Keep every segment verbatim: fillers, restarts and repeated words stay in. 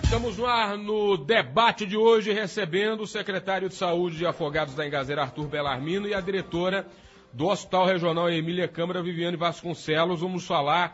Estamos no ar no debate de hoje, recebendo o secretário de Saúde de Afogados da Ingazeira, Arthur Bellarmino, e a diretora do Hospital Regional Emília Câmara, Viviane Vasconcelos. Vamos falar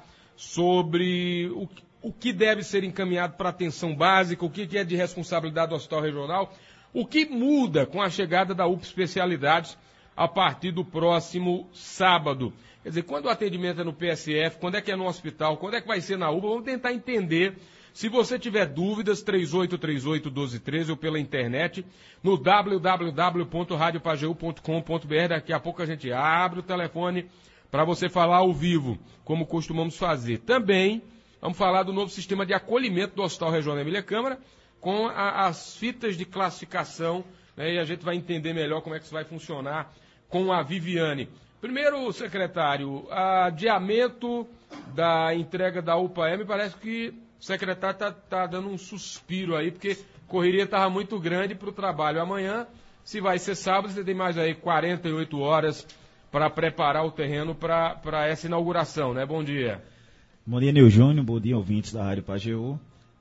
sobre o, o que deve ser encaminhado para atenção básica, o que é de responsabilidade do Hospital Regional, o que muda com a chegada da U P A Especialidades a partir do próximo sábado. Quer dizer, quando o atendimento é no P S F, quando é que é no hospital, quando é que vai ser na U P A, vamos tentar entender. Se você tiver dúvidas, três oito três oito, um dois um três ou pela internet, no w w w ponto rádio pageu ponto com ponto b r. Daqui a pouco a gente abre o telefone para você falar ao vivo, como costumamos fazer. Também vamos falar do novo sistema de acolhimento do Hospital Regional Emília Câmara, com a, as fitas de classificação, né, e a gente vai entender melhor como é que isso vai funcionar com a Viviane. Primeiro, secretário, adiamento da entrega da U P A E, me parece que o secretário está tá dando um suspiro aí, porque a correria estava muito grande para o trabalho. Amanhã, se vai ser sábado, você tem mais aí quarenta e oito horas para preparar o terreno para essa inauguração, né? Bom dia. Bom dia, Nil Júnior. Bom dia, ouvintes da Rádio Pageu.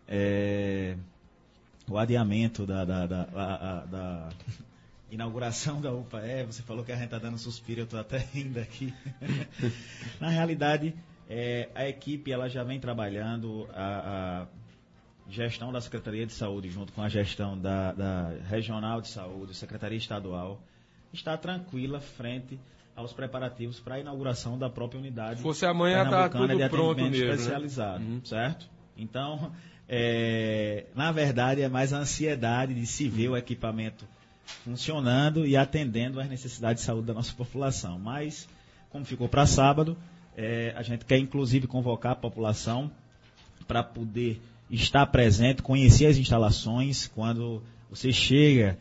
É... O adiamento da, da, da, da, da inauguração da U P A E, você falou que a gente está dando suspiro, eu estou até rindo aqui. Na realidade... É, a equipe ela já vem trabalhando, a, a gestão da Secretaria de Saúde junto com a gestão da, da Regional de Saúde, Secretaria Estadual, está tranquila frente aos preparativos para a inauguração da própria unidade. Se fosse amanhã está tudo de pronto mesmo, especializado, né? Uhum. Certo? Então, é, na verdade é mais a ansiedade de se ver o equipamento funcionando e atendendo às necessidades de saúde da nossa população. Mas, como ficou para sábado, É, a gente quer, inclusive, convocar a população para poder estar presente, conhecer as instalações. Quando você chega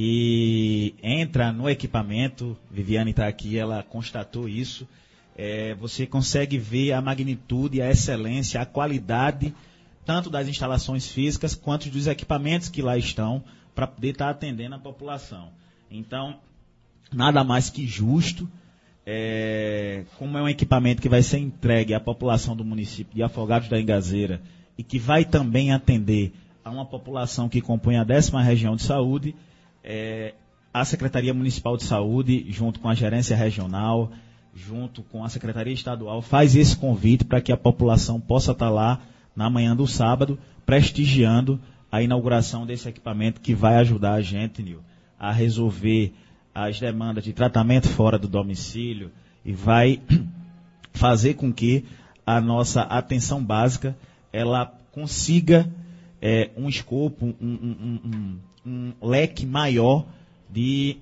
e entra no equipamento, Viviane está aqui, ela constatou isso, é, você consegue ver a magnitude, a excelência, a qualidade, tanto das instalações físicas quanto dos equipamentos que lá estão, para poder estar atendendo a população. Então, nada mais que justo. É, como é um equipamento que vai ser entregue à população do município de Afogados da Ingazeira e que vai também atender a uma população que compõe a décima região de saúde, é, a Secretaria Municipal de Saúde, junto com a Gerência Regional, junto com a Secretaria Estadual, faz esse convite para que a população possa estar lá na manhã do sábado, prestigiando a inauguração desse equipamento que vai ajudar a gente, Nil, a resolver as demandas de tratamento fora do domicílio e vai fazer com que a nossa atenção básica ela consiga é, um escopo, um, um, um, um leque maior de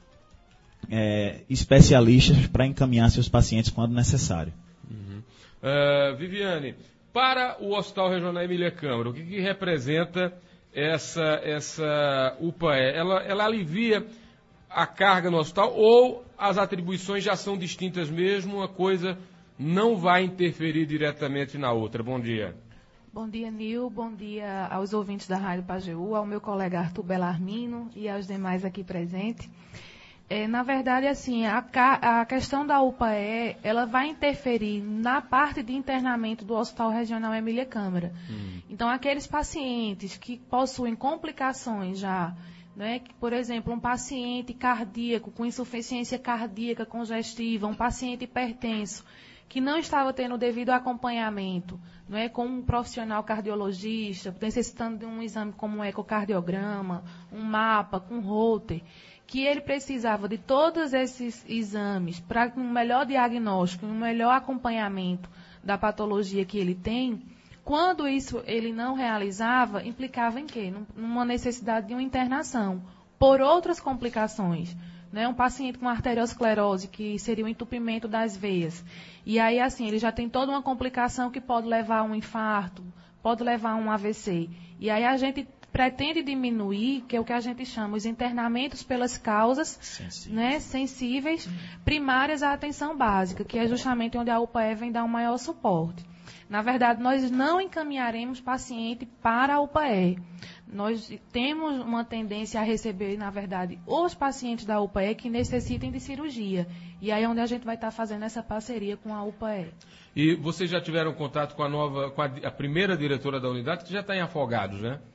é, especialistas para encaminhar seus pacientes quando necessário. Uhum. Uh, Viviane, para o Hospital Regional Emília Câmara, o que, que representa essa, essa U P A E? Ela, ela alivia a carga no hospital ou as atribuições já são distintas mesmo, uma coisa não vai interferir diretamente na outra? Bom dia. Bom dia, Nil. Bom dia aos ouvintes da Rádio Pageu, ao meu colega Arthur Bellarmino e aos demais aqui presentes. É, na verdade, assim, a, a questão da U P A E, ela vai interferir na parte de internamento do Hospital Regional Emília Câmara. Hum. Então, aqueles pacientes que possuem complicações já, né, que, por exemplo, um paciente cardíaco com insuficiência cardíaca congestiva, um paciente hipertenso, que não estava tendo o devido acompanhamento, não é, com um profissional cardiologista, necessitando de um exame como um ecocardiograma, um mapa, com Holter, que ele precisava de todos esses exames para um melhor diagnóstico, um melhor acompanhamento da patologia que ele tem. Quando isso ele não realizava, implicava em quê? Numa necessidade de uma internação por outras complicações. Né? Um paciente com arteriosclerose, que seria o entupimento das veias. E aí, assim, ele já tem toda uma complicação que pode levar a um infarto, pode levar a um A V C. E aí a gente pretende diminuir, que é o que a gente chama, os internamentos pelas causas sensíveis, né, sensíveis primárias à atenção básica, que é justamente onde a U P A E vem dar um maior suporte. Na verdade, nós não encaminharemos paciente para a U P A E. Nós temos uma tendência a receber, na verdade, os pacientes da U P A E que necessitem de cirurgia. E aí é onde a gente vai estar fazendo essa parceria com a U P A E. E vocês já tiveram contato com a nova, com a, a primeira diretora da unidade, que já está em Afogados, né?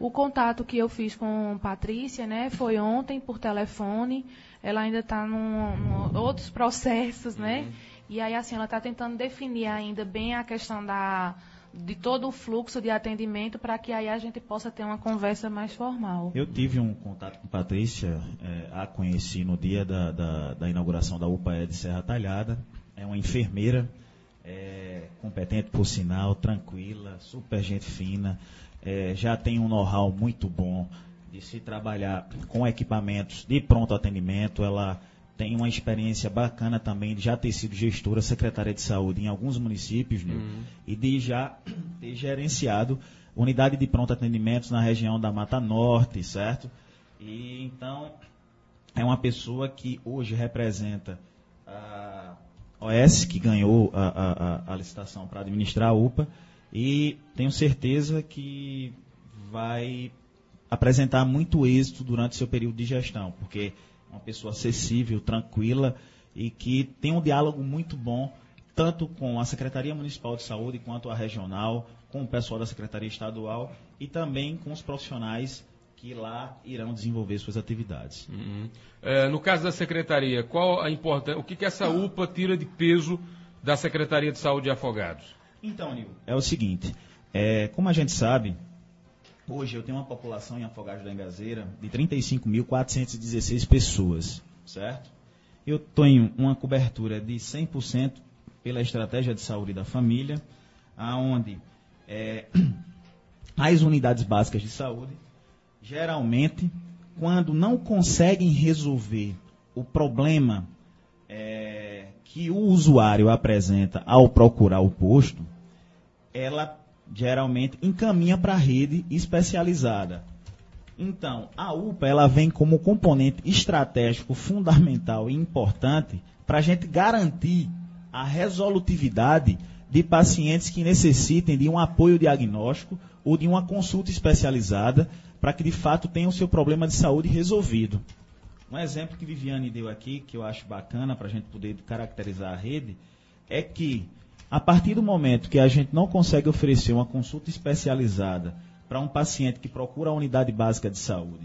O contato que eu fiz com Patrícia, né, foi ontem por telefone. Ela ainda está em outros processos, né? Uhum. E aí, assim, ela está tentando definir ainda bem a questão da, de todo o fluxo de atendimento para que aí a gente possa ter uma conversa mais formal. Eu tive um contato com Patrícia, é, a conheci no dia da, da, da inauguração da U P A E de Serra Talhada. É uma enfermeira, é, competente por sinal, tranquila, super gente fina. É, já tem um know-how muito bom de se trabalhar com equipamentos de pronto atendimento. Ela tem uma experiência bacana também de já ter sido gestora, secretária de saúde em alguns municípios, né? Uhum. E de já ter gerenciado unidade de pronto atendimento na região da Mata Norte, certo? E então é uma pessoa que hoje representa a O S, que ganhou a, a, a licitação para administrar a U P A, e tenho certeza que vai apresentar muito êxito durante seu período de gestão, porque é uma pessoa acessível, tranquila e que tem um diálogo muito bom, tanto com a Secretaria Municipal de Saúde quanto a regional, com o pessoal da Secretaria Estadual e também com os profissionais que lá irão desenvolver suas atividades. Uhum. É, no caso da Secretaria, qual a importância, o que, que essa U P A tira de peso da Secretaria de Saúde de Afogados? Então, Nil, é o seguinte, é, como a gente sabe, hoje eu tenho uma população em Afogados da Engazeira de trinta e cinco mil quatrocentas e dezesseis pessoas, certo? Eu tenho uma cobertura de cem por cento pela estratégia de saúde da família, onde é, as unidades básicas de saúde, geralmente, quando não conseguem resolver o problema é, que o usuário apresenta ao procurar o posto, ela geralmente encaminha para a rede especializada. Então, a U P A ela vem como componente estratégico fundamental e importante para a gente garantir a resolutividade de pacientes que necessitem de um apoio diagnóstico ou de uma consulta especializada para que, de fato, tenham o seu problema de saúde resolvido. Um exemplo que Viviane deu aqui, que eu acho bacana para a gente poder caracterizar a rede, é que, a partir do momento que a gente não consegue oferecer uma consulta especializada para um paciente que procura a unidade básica de saúde,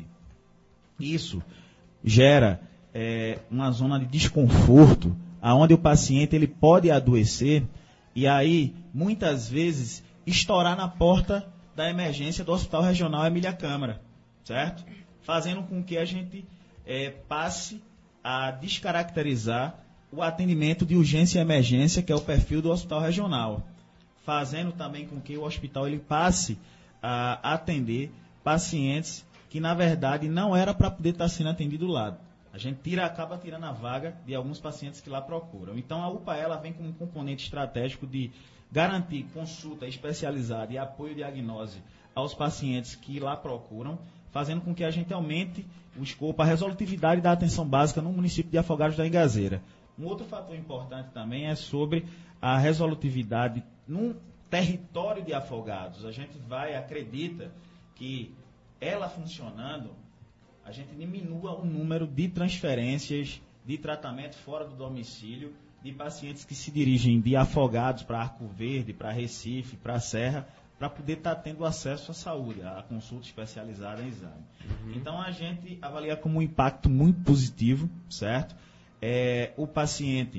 isso gera é, uma zona de desconforto, onde o paciente ele pode adoecer e aí, muitas vezes, estourar na porta da emergência do Hospital Regional Emília Câmara, certo? Fazendo com que a gente é, passe a descaracterizar o atendimento de urgência e emergência, que é o perfil do Hospital Regional, fazendo também com que o hospital ele passe a atender pacientes que, na verdade, não era para poder estar sendo atendido lá. A gente tira, acaba tirando a vaga de alguns pacientes que lá procuram. Então, a U P A ela vem como um componente estratégico de garantir consulta especializada e apoio diagnóstico aos pacientes que lá procuram, fazendo com que a gente aumente o escopo, a resolutividade da atenção básica no município de Afogados da Engazeira. Um outro fator importante também é sobre a resolutividade num território de Afogados. A gente vai, acredita que ela funcionando, a gente diminua o número de transferências de tratamento fora do domicílio de pacientes que se dirigem de Afogados para Arco Verde, para Recife, para Serra, para poder estar tendo acesso à saúde, à consulta especializada em exame. Uhum. Então, a gente avalia como um impacto muito positivo, certo? É, o paciente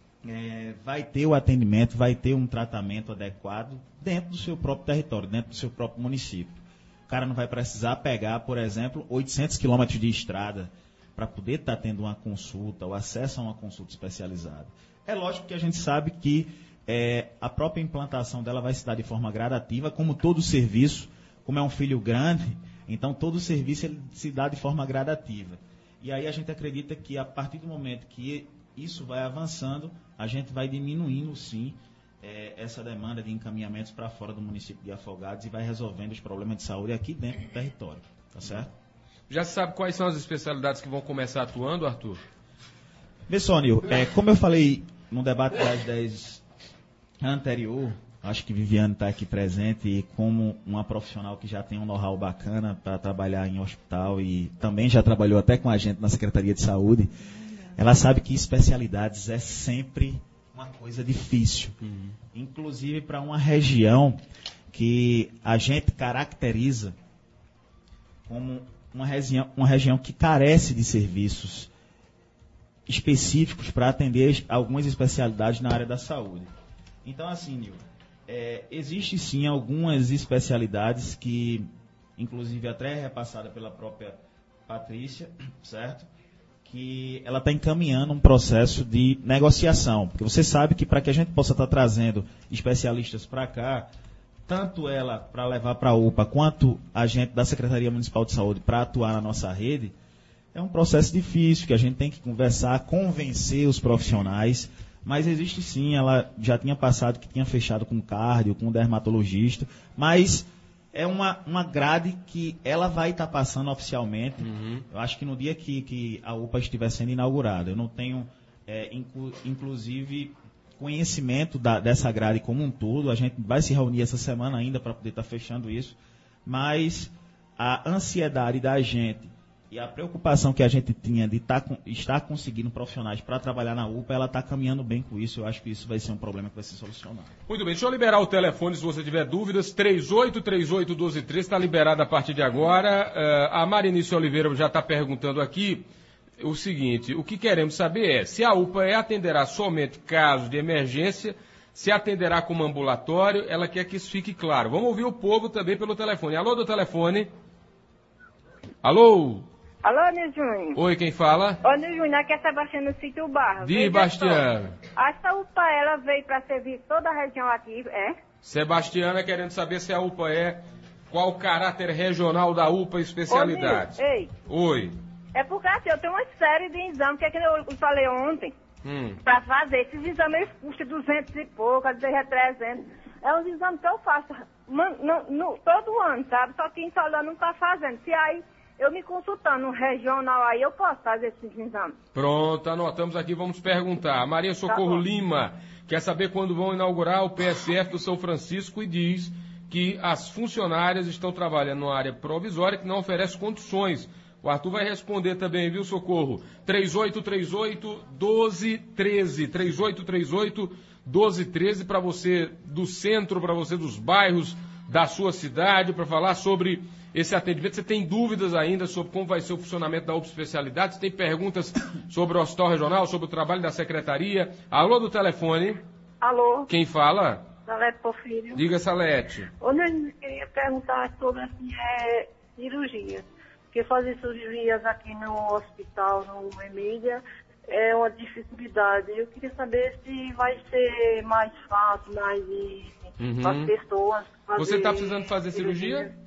é, vai ter o atendimento, vai ter um tratamento adequado dentro do seu próprio território, dentro do seu próprio município. O cara não vai precisar pegar, por exemplo, oitocentos quilômetros de estrada para poder estar tendo uma consulta, ou acesso a uma consulta especializada. É lógico que a gente sabe que é, a própria implantação dela vai se dar de forma gradativa, como todo serviço, como é um filho grande, então todo serviço ele se dá de forma gradativa. E aí a gente acredita que a partir do momento que isso vai avançando, a gente vai diminuindo sim é, essa demanda de encaminhamentos para fora do município de Afogados e vai resolvendo os problemas de saúde aqui dentro do território, tá certo? Já sabe quais são as especialidades que vão começar atuando, Arthur? Bessônio, é, como eu falei no debate das dez anterior, acho que Viviane está aqui presente e como uma profissional que já tem um know-how bacana para trabalhar em hospital e também já trabalhou até com a gente na Secretaria de Saúde, ela sabe que especialidades é sempre uma coisa difícil. Uhum. Inclusive para uma região que a gente caracteriza como uma região, uma região que carece de serviços específicos para atender algumas especialidades na área da saúde. Então, assim, Nil, é, existe sim algumas especialidades que, inclusive até repassada pela própria Patrícia, certo? Que ela está encaminhando um processo de negociação, porque você sabe que para que a gente possa estar tá trazendo especialistas para cá, tanto ela para levar para a U P A, quanto a gente da Secretaria Municipal de Saúde para atuar na nossa rede, é um processo difícil, que a gente tem que conversar, convencer os profissionais, mas existe sim, ela já tinha passado que tinha fechado com cardio, com dermatologista, mas é uma, uma grade que ela vai estar tá passando oficialmente. Uhum. Eu acho que no dia que, que a U P A estiver sendo inaugurada, eu não tenho, é, inclu, inclusive, conhecimento da, dessa grade como um todo, a gente vai se reunir essa semana ainda para poder estar tá fechando isso, mas a ansiedade da gente e a preocupação que a gente tinha de tá, estar conseguindo profissionais para trabalhar na U P A, ela está caminhando bem com isso. Eu acho que isso vai ser um problema que vai ser solucionado. Muito bem, deixa eu liberar o telefone se você tiver dúvidas. três oito três oito um dois três está liberado a partir de agora. Uh, a Marinice Oliveira já está perguntando aqui o seguinte: o que queremos saber é se a U P A atenderá somente casos de emergência, se atenderá como ambulatório. Ela quer que isso fique claro. Vamos ouvir o povo também pelo telefone. Alô, do telefone. Alô? Alô, Nil Júnior. Oi, quem fala? Ô, Nil Júnior, aqui é Sebastiano Sítio Barra. Di, Bastiano. Essa U P A, ela veio para servir toda a região aqui, é? Sebastiana querendo saber se a U P A é, qual o caráter regional da U P A e especialidades. Ô, Nil, ei. Oi. É porque assim, eu tenho uma série de exames, que é que eu falei ontem, hum. para fazer. Esses exames custam duzentos e pouco, às vezes é trezentos. É um exame que eu faço no, no, no, todo ano, sabe? Só que em Solano não está fazendo. Se aí eu me consultando no regional, aí eu posso fazer esses exames. Pronto, anotamos aqui, vamos perguntar. Maria Socorro tá Lima quer saber quando vão inaugurar o P S F do São Francisco e diz que as funcionárias estão trabalhando numa área provisória que não oferece condições. O Arthur vai responder também, viu, Socorro? três oito três oito um dois um três. três oito três oito um dois um três para você do centro, para você dos bairros da sua cidade, para falar sobre esse atendimento. Você tem dúvidas ainda sobre como vai ser o funcionamento da U P A Especialidades? Tem perguntas sobre o Hospital Regional, sobre o trabalho da Secretaria? Alô, do telefone. Alô. Quem fala? Salete Porfírio. Diga, Salete. Onde eu queria perguntar sobre assim, é, cirurgia. Porque fazer cirurgias aqui no hospital, no Emília, é uma dificuldade. Eu queria saber se vai ser mais fácil, mais uhum. para as pessoas. Você está precisando fazer cirurgia? cirurgia?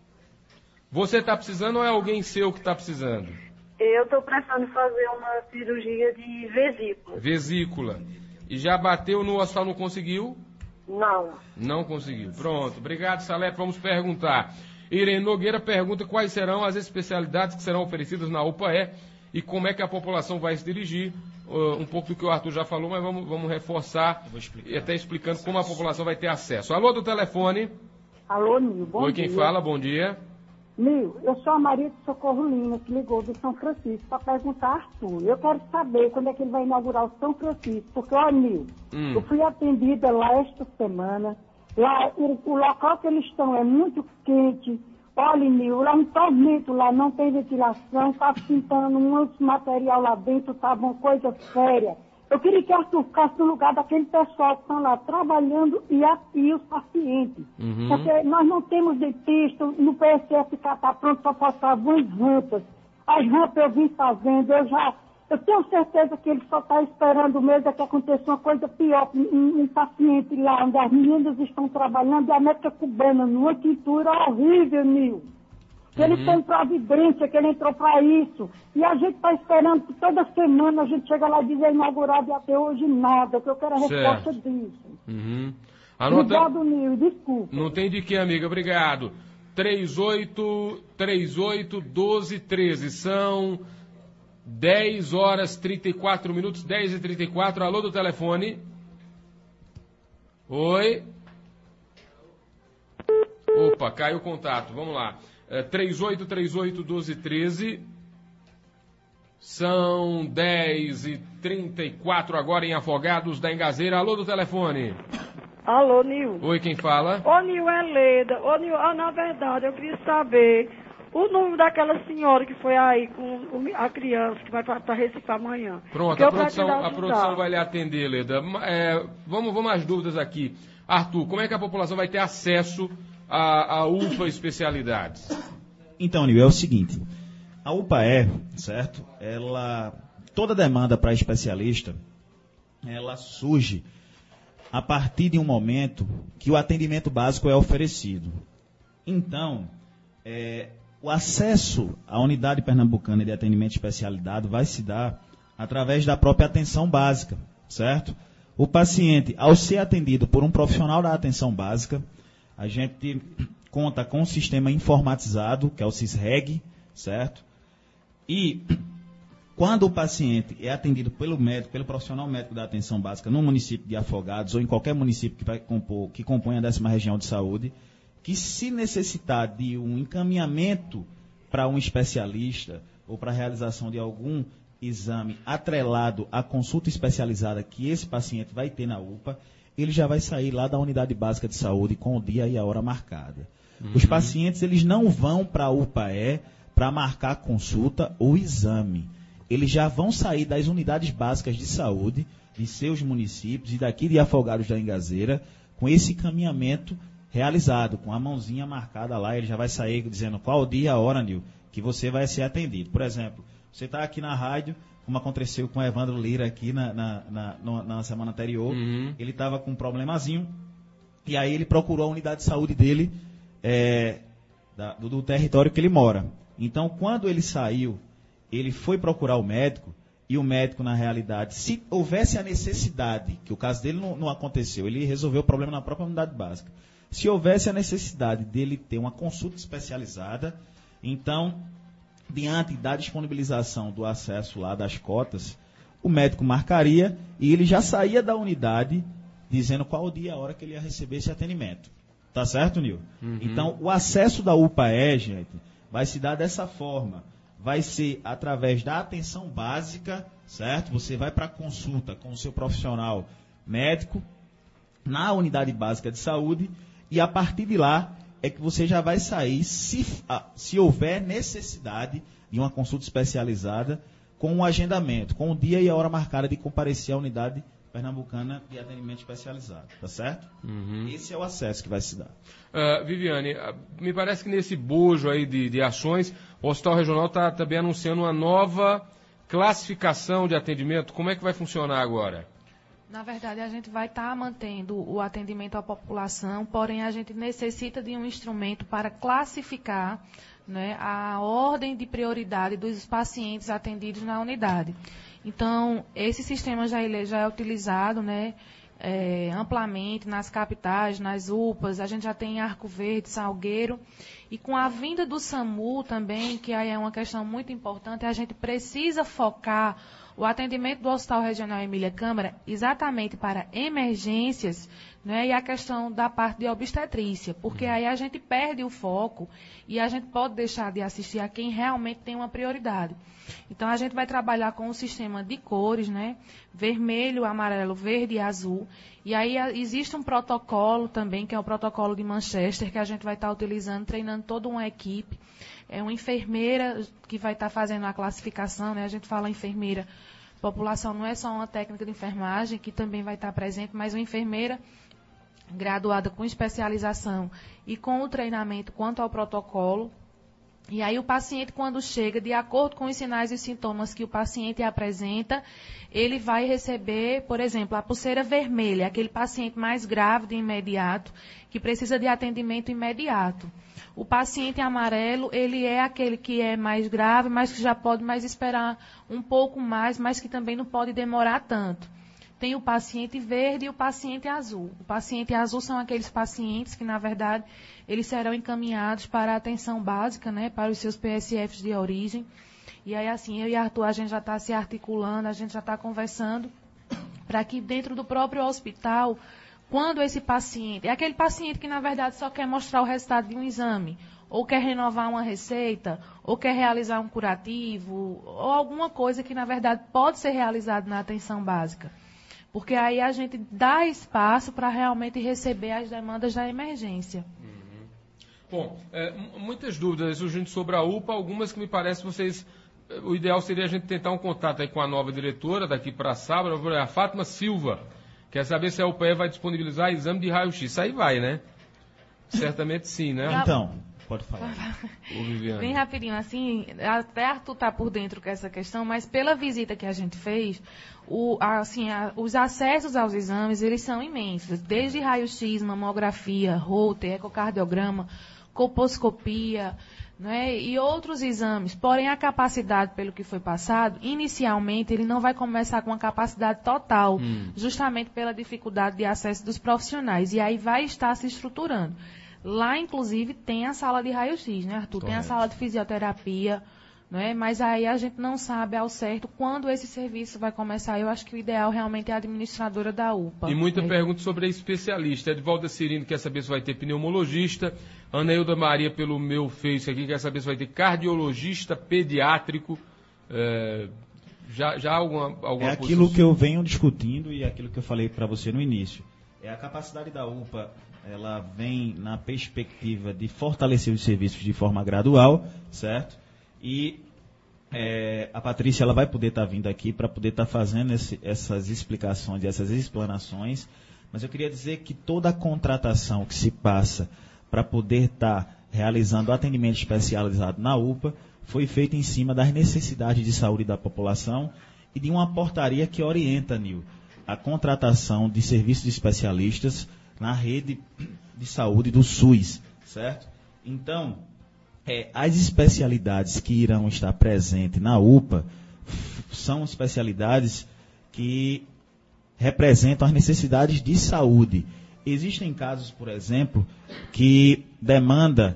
Você está precisando ou é alguém seu que está precisando? Eu estou precisando fazer uma cirurgia de vesícula. Vesícula. E já bateu no hospital, não conseguiu? Não. Não conseguiu. Pronto. Obrigado, Salete. Vamos perguntar. Irene Nogueira pergunta quais serão as especialidades que serão oferecidas na U P A E e como é que a população vai se dirigir. Uh, um pouco do que o Arthur já falou, mas vamos, vamos reforçar e até explicando como a população vai ter acesso. Alô, do telefone. Alô, Nil, bom Oi, dia. quem fala? Bom dia. Nil, eu sou a Maria de Socorro Lima, que ligou do São Francisco para perguntar a Arthur. Eu quero saber quando é que ele vai inaugurar o São Francisco, porque, olha, Nil, hum. eu fui atendida lá esta semana. Lá, o, o local que eles estão é muito quente. Olha, Nil, lá um tormento, lá não tem ventilação, está pintando um monte de material lá dentro, tá uma coisa séria. Eu queria que Arthur ficasse no lugar daquele pessoal que estão lá trabalhando e, a, e os pacientes. Uhum. Porque nós não temos dentista, no P S F está pronto para passar algumas rampas. As rampas eu vim fazendo, eu já... Eu tenho certeza que ele só está esperando mesmo é que aconteça uma coisa pior. Um, um paciente lá onde as meninas estão trabalhando e a médica cubana numa tintura horrível, Nil. Ele uhum. tem providência, que ele entrou para isso. E a gente está esperando que toda semana a gente chega lá e diz é inaugurado e até hoje nada, que eu quero a resposta certo. disso. Uhum. Anota... Obrigado, Nil, desculpa. Não tem de que, amiga, obrigado. três oito três oito um dois um três, são dez horas e trinta e quatro minutos, dez e trinta e quatro, alô do telefone. Oi. Opa, caiu o contato, vamos lá. É, três oito três oito um dois um três, são dez e trinta e quatro agora em Afogados da Engazeira, alô do telefone. Alô, Nil. Oi, quem fala? Ô, Nil, é Leda. Ô, Nil, ah, na verdade, eu queria saber... o nome daquela senhora que foi aí com a criança que vai para Recife amanhã. Pronto, a produção, a produção vai lhe atender, Leda. É, vamos, vamos às dúvidas aqui. Arthur, como é que a população vai ter acesso à, à U P A Especialidades? Então, Nil, é o seguinte, a U P A E, certo? Ela, toda demanda para especialista, ela surge a partir de um momento que o atendimento básico é oferecido. Então, é, o acesso à unidade pernambucana de atendimento especializado vai se dar através da própria atenção básica, certo? O paciente, ao ser atendido por um profissional da atenção básica, a gente conta com um sistema informatizado, que é o SISREG, certo? E quando o paciente é atendido pelo médico, pelo profissional médico da atenção básica no município de Afogados ou em qualquer município que, vai compor, que compõe a décima região de saúde, que se necessitar de um encaminhamento para um especialista ou para a realização de algum exame atrelado à consulta especializada que esse paciente vai ter na U P A, ele já vai sair lá da unidade básica de saúde com o dia e a hora marcada. Uhum. Os pacientes, eles não vão para a U P A E para marcar a consulta ou exame. Eles já vão sair das unidades básicas de saúde de seus municípios e daqui de Afogados da Ingazeira com esse encaminhamento realizado, com a mãozinha marcada lá. Ele já vai sair dizendo qual o dia e a hora, Nil, que você vai ser atendido. Por exemplo, você está aqui na rádio, como aconteceu com o Evandro Lira aqui na, na, na, na semana anterior, uhum. Ele estava com um problemazinho, e aí ele procurou a unidade de saúde dele, é, da, do, do território que ele mora. Então, quando ele saiu, ele foi procurar o médico, e o médico, na realidade, se houvesse a necessidade, que o caso dele não, não aconteceu, ele resolveu o problema na própria unidade básica. Se houvesse a necessidade dele ter uma consulta especializada, então, diante da disponibilização do acesso lá das cotas, o médico marcaria e ele já saía da unidade dizendo qual o dia e a hora que ele ia receber esse atendimento. Tá certo, Nil? Uhum. Então, o acesso da U P A E, gente, vai se dar dessa forma. Vai ser através da atenção básica, certo? Você vai para a consulta com o seu profissional médico na unidade básica de saúde e a partir de lá é que você já vai sair, se, se houver necessidade de uma consulta especializada, com o um agendamento, com o dia e a hora marcada de comparecer à unidade pernambucana de atendimento especializado, tá certo? Uhum. Esse é o acesso que vai se dar. Uh, Viviane, uh, me parece que nesse bojo aí de, de ações, o Hospital Regional está também anunciando uma nova classificação de atendimento. Como é que vai funcionar agora? Na verdade, a gente vai estar tá mantendo o atendimento à população, porém a gente necessita de um instrumento para classificar, né, a ordem de prioridade dos pacientes atendidos na unidade. Então, esse sistema já, ele já é utilizado, né, é, amplamente nas capitais, nas U P As, a gente já tem Arco Verde, Salgueiro, e com a vinda do SAMU também, que aí é uma questão muito importante, a gente precisa focar o atendimento do Hospital Regional Emília Câmara exatamente para emergências, né, e a questão da parte de obstetrícia, porque aí a gente perde o foco e a gente pode deixar de assistir a quem realmente tem uma prioridade. Então, a gente vai trabalhar com o sistema de cores, né, vermelho, amarelo, verde e azul. E aí existe um protocolo também, que é o protocolo de Manchester, que a gente vai estar utilizando, treinando toda uma equipe. É uma enfermeira que vai estar fazendo a classificação, né? A gente fala enfermeira, população não é só uma técnica de enfermagem, que também vai estar presente, mas uma enfermeira graduada com especialização e com o treinamento quanto ao protocolo. E aí o paciente, quando chega, de acordo com os sinais e sintomas que o paciente apresenta, ele vai receber, por exemplo, a pulseira vermelha, aquele paciente mais grave de imediato, que precisa de atendimento imediato. O paciente amarelo, ele é aquele que é mais grave, mas que já pode mais esperar um pouco mais, mas que também não pode demorar tanto. Tem o paciente verde e o paciente azul. O paciente azul são aqueles pacientes que, na verdade, eles serão encaminhados para a atenção básica, né, para os seus P S Fs de origem. E aí, assim, eu e Arthur, a gente já está se articulando, a gente já está conversando, para que dentro do próprio hospital, quando esse paciente, é aquele paciente que, na verdade, só quer mostrar o resultado de um exame, ou quer renovar uma receita, ou quer realizar um curativo, ou alguma coisa que, na verdade, pode ser realizada na atenção básica. Porque aí a gente dá espaço para realmente receber as demandas da emergência. Uhum. Bom, é, muitas dúvidas surgindo sobre a U P A, algumas que me parece vocês... O ideal seria a gente tentar um contato aí com a nova diretora daqui para sábado, a Fátima Silva. Quer saber se a U P A vai disponibilizar exame de raio-x. Isso aí vai, né? Certamente sim, né? Então, pode falar. Bem rapidinho, assim, até Arthur está por dentro com essa questão, mas pela visita que a gente fez, o, assim, a, os acessos aos exames, eles são imensos. Desde raio-x, mamografia, Holter, ecocardiograma, colposcopia, né, e outros exames. Porém, a capacidade, pelo que foi passado, inicialmente ele não vai começar com a capacidade total, hum. justamente pela dificuldade de acesso dos profissionais. E aí vai estar se estruturando. Lá, inclusive, tem a sala de raio-x, né, Arthur? Correto. Tem a sala de fisioterapia, né? Mas aí a gente não sabe ao certo quando esse serviço vai começar. Eu acho que o ideal realmente é a administradora da U P A. E muita é. pergunta sobre a especialista. Edvalda Cirino quer saber se vai ter pneumologista. Anailda Maria, pelo meu Face aqui, quer saber se vai ter cardiologista pediátrico. É, já, já alguma, alguma É aquilo posição? Que eu venho discutindo e aquilo que eu falei para você no início. É a capacidade da U P A, ela vem na perspectiva de fortalecer os serviços de forma gradual, certo? E é, a Patrícia ela vai poder estar tá vindo aqui para poder estar tá fazendo esse, essas explicações, essas explanações, mas eu queria dizer que toda a contratação que se passa para poder estar tá realizando atendimento especializado na U P A foi feita em cima das necessidades de saúde da população e de uma portaria que orienta, Nil, a contratação de serviços de especialistas na rede de saúde do SUS, certo? Então, É, as especialidades que irão estar presentes na U P A são especialidades que representam as necessidades de saúde. Existem casos, por exemplo, que demanda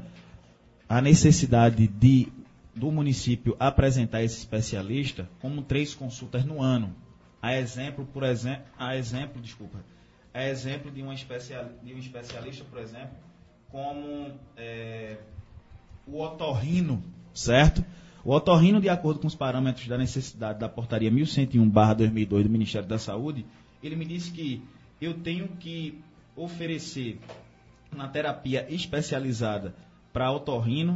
a necessidade de, do município apresentar esse especialista como três consultas no ano. A exemplo, por exemplo, a exemplo, desculpa, a exemplo de, uma especial, de um especialista, por exemplo, como... É, o otorrino, certo? O otorrino, de acordo com os parâmetros da necessidade da portaria mil cento e um barra dois mil e dois do Ministério da Saúde, ele me disse que eu tenho que oferecer uma terapia especializada para otorrino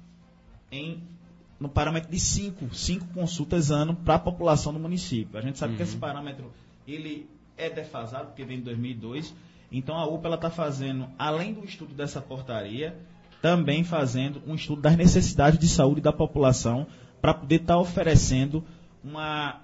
em, no parâmetro de cinco, cinco consultas ano para a população do município. A gente sabe uhum. que esse parâmetro ele é defasado, porque vem de dois mil e dois, então a U P A está fazendo, além do estudo dessa portaria, também fazendo um estudo das necessidades de saúde da população para poder estar tá oferecendo uma,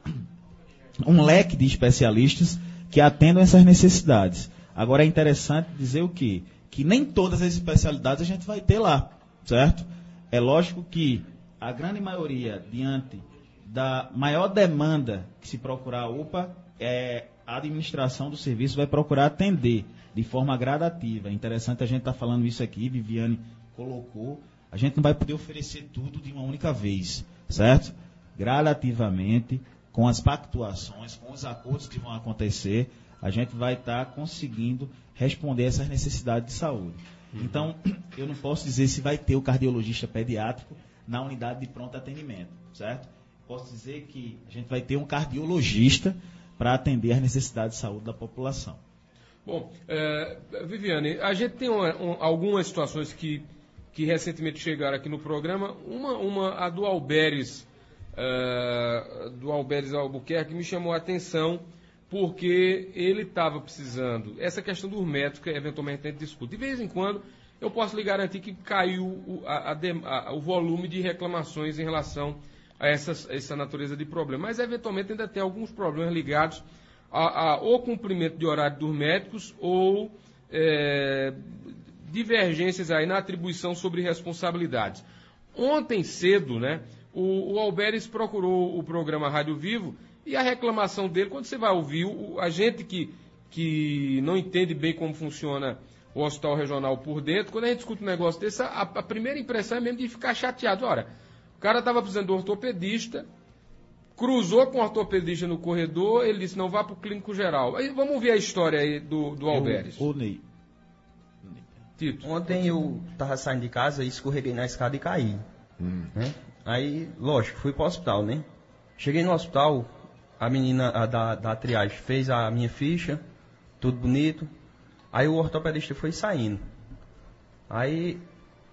um leque de especialistas que atendam essas necessidades. Agora é interessante dizer o quê? Que nem todas as especialidades a gente vai ter lá, certo? É lógico que a grande maioria, diante da maior demanda que se procurar a U P A, é, a administração do serviço vai procurar atender de forma gradativa. É interessante a gente estar tá falando isso aqui, Viviane colocou, a gente não vai poder oferecer tudo de uma única vez, certo? Gradativamente, com as pactuações, com os acordos que vão acontecer, a gente vai estar tá conseguindo responder essas necessidades de saúde. Uhum. Então, eu não posso dizer se vai ter o cardiologista pediátrico na unidade de pronto atendimento, certo? Posso dizer que a gente vai ter um cardiologista para atender as necessidades de saúde da população. Bom, é, Viviane, a gente tem uma, um, algumas situações que que recentemente chegaram aqui no programa, uma, uma a do Alberes, uh, do Alberes Albuquerque, me chamou a atenção, porque ele estava precisando, essa questão dos médicos, que eventualmente a gente discute. De vez em quando, eu posso lhe garantir que caiu o, a, a, a, o volume de reclamações em relação a essas, essa natureza de problema, mas eventualmente ainda tem alguns problemas ligados ao cumprimento de horário dos médicos ou... É, divergências aí na atribuição sobre responsabilidades. Ontem cedo, né, o, o Alberes procurou o programa Rádio Vivo e a reclamação dele, quando você vai ouvir, o, a gente que, que não entende bem como funciona o hospital regional por dentro, quando a gente escuta um negócio desse, a, a primeira impressão é mesmo de ficar chateado. Ora, o cara estava precisando de um ortopedista, cruzou com o ortopedista no corredor, ele disse, não, vá para o clínico geral. Aí vamos ver a história aí do, do Alberes. Ô, Ney. Tito. Ontem eu estava saindo de casa e escorreguei na escada e caí. Hum. Né? Aí, lógico, fui para o hospital, né? Cheguei no hospital, a menina a da, da triagem fez a minha ficha, tudo bonito. Aí o ortopedista foi saindo. Aí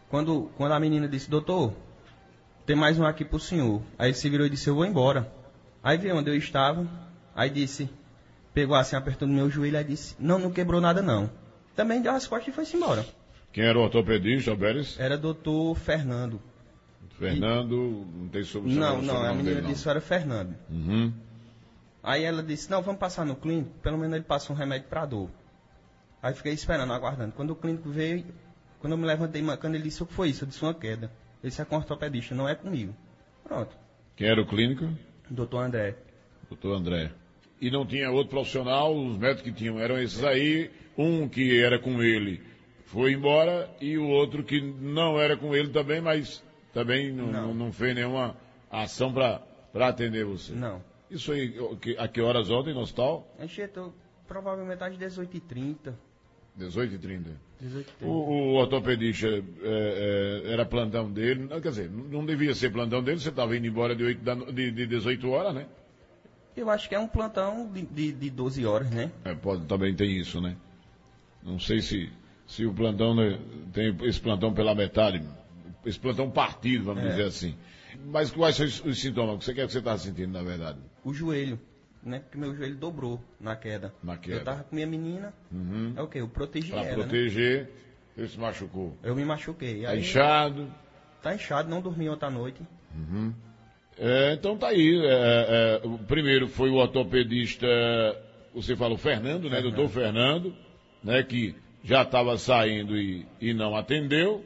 Quando, quando a menina disse, doutor, tem mais um aqui pro senhor. Aí ele se virou e disse, eu vou embora. Aí veio onde eu estava, aí disse, pegou assim, apertando meu joelho, aí disse, não, não quebrou nada não. Também deu as costas e foi-se embora. Quem era o ortopedista, Alberes? Era doutor Fernando. Fernando, e... não tem solução? Não, não, a menina dele, disse, era Fernando. Uhum. Aí ela disse, não, vamos passar no clínico, pelo menos ele passa um remédio pra dor. Aí fiquei esperando, aguardando. Quando o clínico veio, quando eu me levantei mancando, ele disse, o que foi isso? Eu disse, uma queda. Ele disse, é com ortopedista, não é comigo. Pronto. Quem era o clínico? Doutor André. Doutor André. E não tinha outro profissional, os médicos que tinham eram esses aí, um que era com ele foi embora e o outro que não era com ele também, mas também não, não. não fez nenhuma ação para atender você. Não. Isso aí, a que horas ontem no hospital? A gente entrou provavelmente às dezoito e trinta. dezoito e trinta. dezoito e trinta. O, o ortopedista é, é, era plantão dele, quer dizer, não devia ser plantão dele, você estava indo embora de, oito da, de, de dezoito horas, né? Eu acho que é um plantão de, de, de doze horas, né? É, pode, também tem isso, né? Não sei se, se o plantão, né, tem esse plantão pela metade, esse plantão partido, vamos é. dizer assim. Mas quais são os, os sintomas? O que você quer que você está sentindo, na verdade? O joelho, né? Porque meu joelho dobrou na queda. Na queda. Eu tava com minha menina, uhum. é o quê? Eu protegi pra ela, proteger, né? Ele se machucou. Eu me machuquei. Tá aí, inchado? Tá inchado, não dormi ontem à noite. Uhum. É, então tá aí. É, é, o primeiro foi o ortopedista, você falou Fernando, né? Fernando. Doutor Fernando, né? Que já estava saindo e, e não atendeu.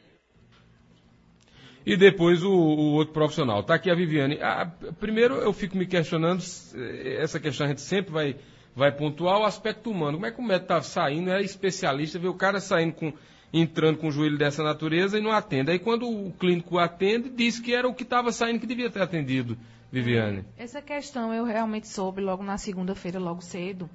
E depois o, o outro profissional. Tá aqui a Viviane. Ah, primeiro eu fico me questionando, essa questão a gente sempre vai, vai pontuar, o aspecto humano. Como é que o médico tá saindo, é especialista, vê o cara saindo com... entrando com o joelho dessa natureza e não atende. Aí quando o clínico atende, diz que era o que estava saindo que devia ter atendido, Viviane. Essa questão eu realmente soube logo na segunda-feira, logo cedo.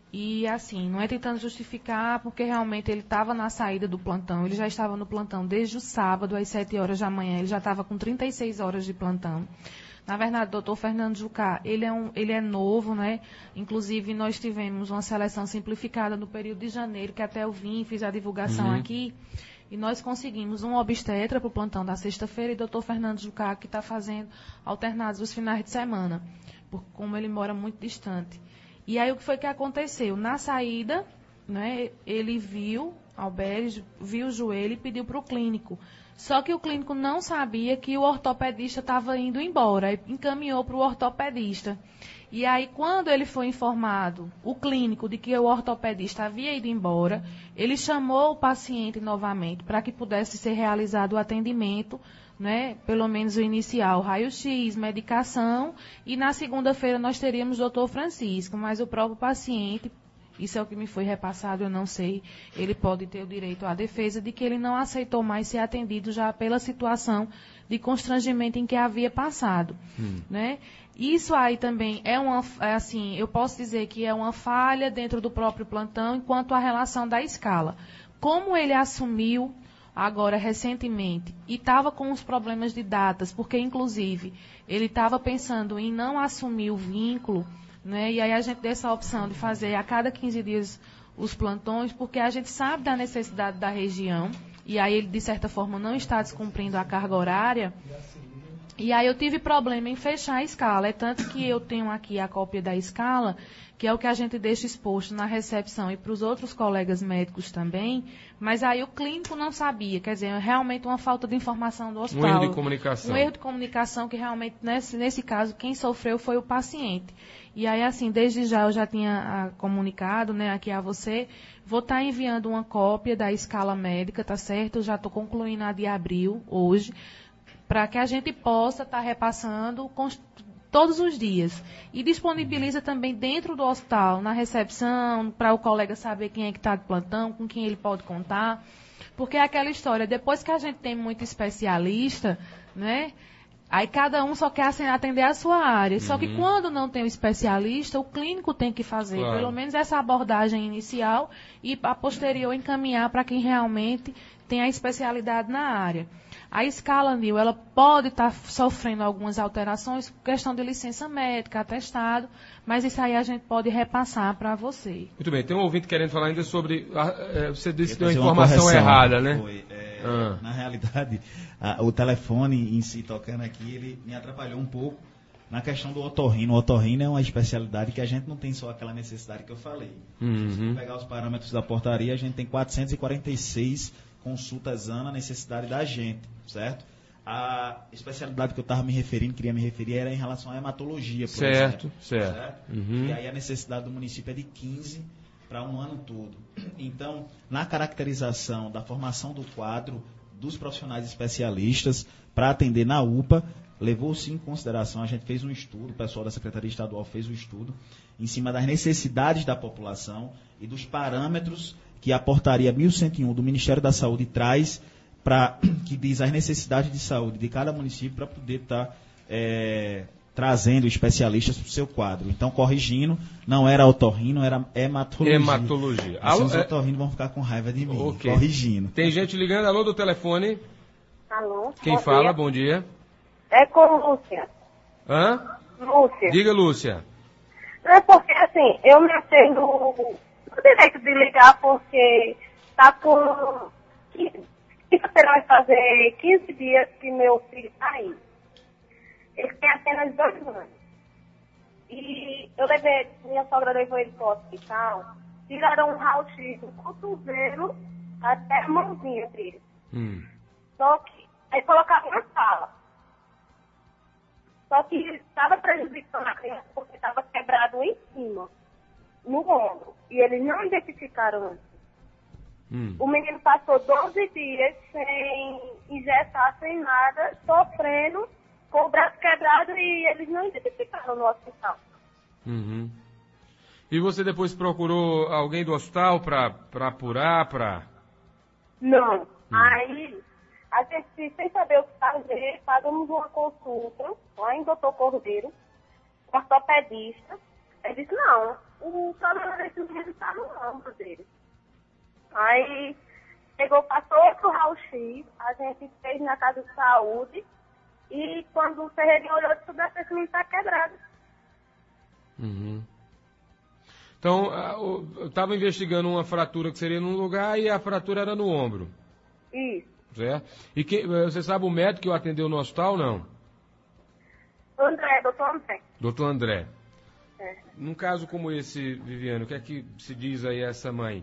E assim, não é tentando justificar, porque realmente ele estava na saída do plantão, ele já estava no plantão desde o sábado, às sete horas da manhã, ele já estava com trinta e seis horas de plantão. Na verdade, o doutor Fernando Jucá, ele é, um, ele é novo, né? Inclusive, nós tivemos uma seleção simplificada no período de janeiro, que até eu vim, fiz a divulgação uhum. aqui, e nós conseguimos um obstetra para o plantão da sexta-feira e o doutor Fernando Jucá, que está fazendo alternados os finais de semana, por, como ele mora muito distante. E aí, o que foi que aconteceu? Na saída, né, ele viu, Alberes, viu o joelho e pediu para o clínico. Só que o clínico não sabia que o ortopedista estava indo embora, e encaminhou para o ortopedista. E aí, quando ele foi informado, o clínico, de que o ortopedista havia ido embora, ele chamou o paciente novamente para que pudesse ser realizado o atendimento, né, pelo menos o inicial, raio-x, medicação, e na segunda-feira nós teríamos o doutor Francisco, mas o próprio paciente, isso é o que me foi repassado, eu não sei, ele pode ter o direito à defesa de que ele não aceitou mais ser atendido já pela situação de constrangimento em que havia passado, hum. né? Isso aí também é uma, é assim, eu posso dizer que é uma falha dentro do próprio plantão enquanto à relação da escala. Como ele assumiu agora recentemente e estava com os problemas de datas, porque inclusive ele estava pensando em não assumir o vínculo, né? E aí a gente deu essa opção de fazer a cada quinze dias os plantões, porque a gente sabe da necessidade da região, e aí ele de certa forma não está descumprindo a carga horária. E aí eu tive problema em fechar a escala, é tanto que eu tenho aqui a cópia da escala, que é o que a gente deixa exposto na recepção e para os outros colegas médicos também, mas aí o clínico não sabia, quer dizer, é realmente uma falta de informação do hospital. Um erro de comunicação. Um erro de comunicação que realmente, nesse, nesse caso, quem sofreu foi o paciente. E aí, assim, desde já eu já tinha a, comunicado, né, aqui a você, vou estar tá enviando uma cópia da escala médica, tá certo? Eu já estou concluindo a de abril, hoje, para que a gente possa estar tá repassando todos os dias. E disponibiliza também dentro do hospital, na recepção, para o colega saber quem é que está de plantão, com quem ele pode contar. Porque é aquela história, depois que a gente tem muito especialista, né, aí cada um só quer atender a sua área. Uhum. Só que quando não tem o especialista, o clínico tem que fazer, claro, pelo menos essa abordagem inicial e a posterior encaminhar para quem realmente tem a especialidade na área. A escala, Nil, ela pode estar tá sofrendo algumas alterações, questão de licença médica, atestado, mas isso aí a gente pode repassar para você. Muito bem, tem um ouvinte querendo falar ainda sobre... É, você disse que deu uma informação errada, né? Foi, é... É, ah. Na realidade, a, o telefone em si tocando aqui, ele me atrapalhou um pouco na questão do otorrino. O otorrino é uma especialidade que a gente não tem só aquela necessidade que eu falei. Uhum. Se for pegar os parâmetros da portaria, a gente tem quatrocentas e quarenta e seis consultas ano, a necessidade da gente, certo? A especialidade que eu estava me referindo, queria me referir, era em relação à hematologia, por certo, exemplo. Certo, certo. Uhum. E aí a necessidade do município é de quinze para um ano todo. Então, na caracterização da formação do quadro dos profissionais especialistas para atender na U P A, levou-se em consideração, a gente fez um estudo, o pessoal da Secretaria Estadual fez um estudo em cima das necessidades da população e dos parâmetros que a portaria mil cento e um do Ministério da Saúde traz, pra, que diz as necessidades de saúde de cada município para poder estar tá, é, trazendo especialistas para o seu quadro. Então, corrigindo, não era otorrino, era hematologia. Hematologia. Assim, os otorrinos vão ficar com raiva de mim, okay. Corrigindo. Tem gente ligando, alô do telefone? Alô? Quem bom fala? Dia. Bom dia. É com Lúcia. Hã? Lúcia. Diga, Lúcia. É porque, assim, eu me atendo o direito de ligar porque tá com... Quinta-feira vai fazer quinze dias que meu filho tá aí. Ele tem apenas dois anos. E eu levei, minha sogra levou ele pro hospital, tiraram um raio-x do cotovelo até a mãozinha dele. Hum. Só que, aí colocaram na sala. Só que estava prejudicando a criança porque estava quebrado em cima, no ombro. E eles não identificaram antes. Hum. O menino passou doze dias sem injetar, sem nada, sofrendo, com o braço quebrado e eles não identificaram no hospital. Uhum. E você depois procurou alguém do hospital para apurar, para... Não. Hum. Aí... A gente, sem saber o que fazer, pagamos uma consulta lá em doutor Cordeiro, ortopedista. Ele disse, não, o problema desse menino está no ombro dele. Aí, chegou, passou outro raio-x, a gente fez na casa de saúde, e quando o Ferreirinho olhou, tudo esse menino está quebrado. Uhum. Então, eu estava investigando uma fratura que seria num lugar e a fratura era no ombro. Isso. Certo? E que, você sabe o médico que o atendeu no hospital, não? André, doutor André. Doutor André. É. Num caso como esse, Viviane, o que é que se diz aí a essa mãe?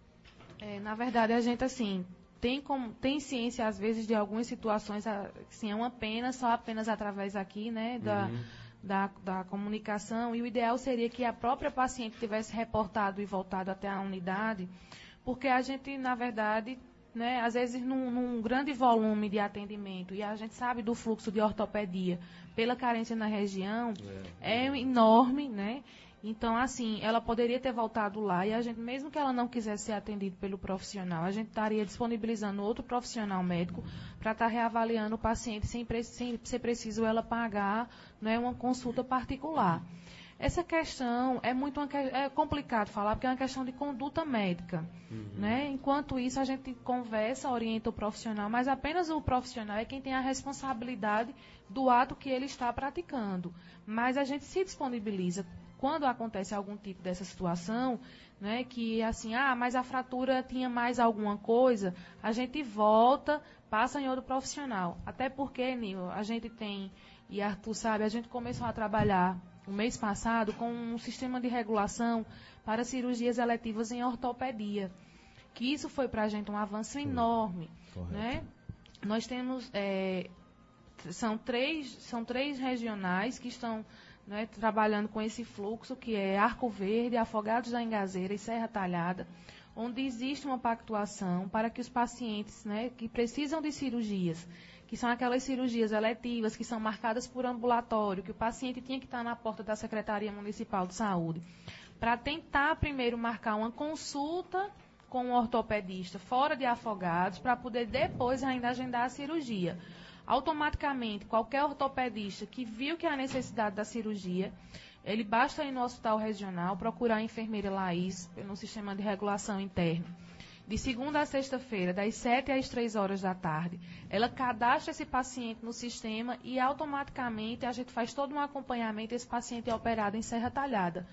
É, na verdade, a gente, assim, tem, como, tem ciência, às vezes, de algumas situações, assim, é uma pena, só apenas através aqui, né, da, uhum. da, da comunicação, e o ideal seria que a própria paciente tivesse reportado e voltado até a unidade, porque a gente, na verdade... Né, às vezes num, num grande volume de atendimento, e a gente sabe do fluxo de ortopedia pela carência na região, é, é enorme, né? Então, assim, ela poderia ter voltado lá e a gente, mesmo que ela não quisesse ser atendida pelo profissional, a gente estaria disponibilizando outro profissional médico para estar tá reavaliando o paciente sem, sem ser preciso ela pagar, né, uma consulta particular. Essa questão é muito uma, é complicado falar, porque é uma questão de conduta médica. Uhum. Né? Enquanto isso, a gente conversa, orienta o profissional, mas apenas o profissional é quem tem a responsabilidade do ato que ele está praticando. Mas a gente se disponibiliza, quando acontece algum tipo dessa situação, né, que assim, ah, mas a fratura tinha mais alguma coisa, a gente volta, passa em outro profissional. Até porque, Nil, a gente tem, e Arthur sabe, a gente começou a trabalhar o mês passado com um sistema de regulação para cirurgias eletivas em ortopedia, que isso foi para a gente um avanço enorme. Né? Nós temos, é, são, três, são três regionais que estão, né, trabalhando com esse fluxo, que é Arco Verde, Afogados da Ingazeira e Serra Talhada, onde existe uma pactuação para que os pacientes, né, que precisam de cirurgias, que são aquelas cirurgias eletivas que são marcadas por ambulatório, que o paciente tinha que estar na porta da Secretaria Municipal de Saúde, para tentar primeiro marcar uma consulta com um ortopedista fora de Afogados, para poder depois ainda agendar a cirurgia. Automaticamente, qualquer ortopedista que viu que há necessidade da cirurgia, ele basta ir no hospital regional, procurar a enfermeira Laís, no sistema de regulação interna. De segunda a sexta-feira, das sete às três horas da tarde, ela cadastra esse paciente no sistema e automaticamente a gente faz todo um acompanhamento. Esse paciente é operado em Serra Talhada,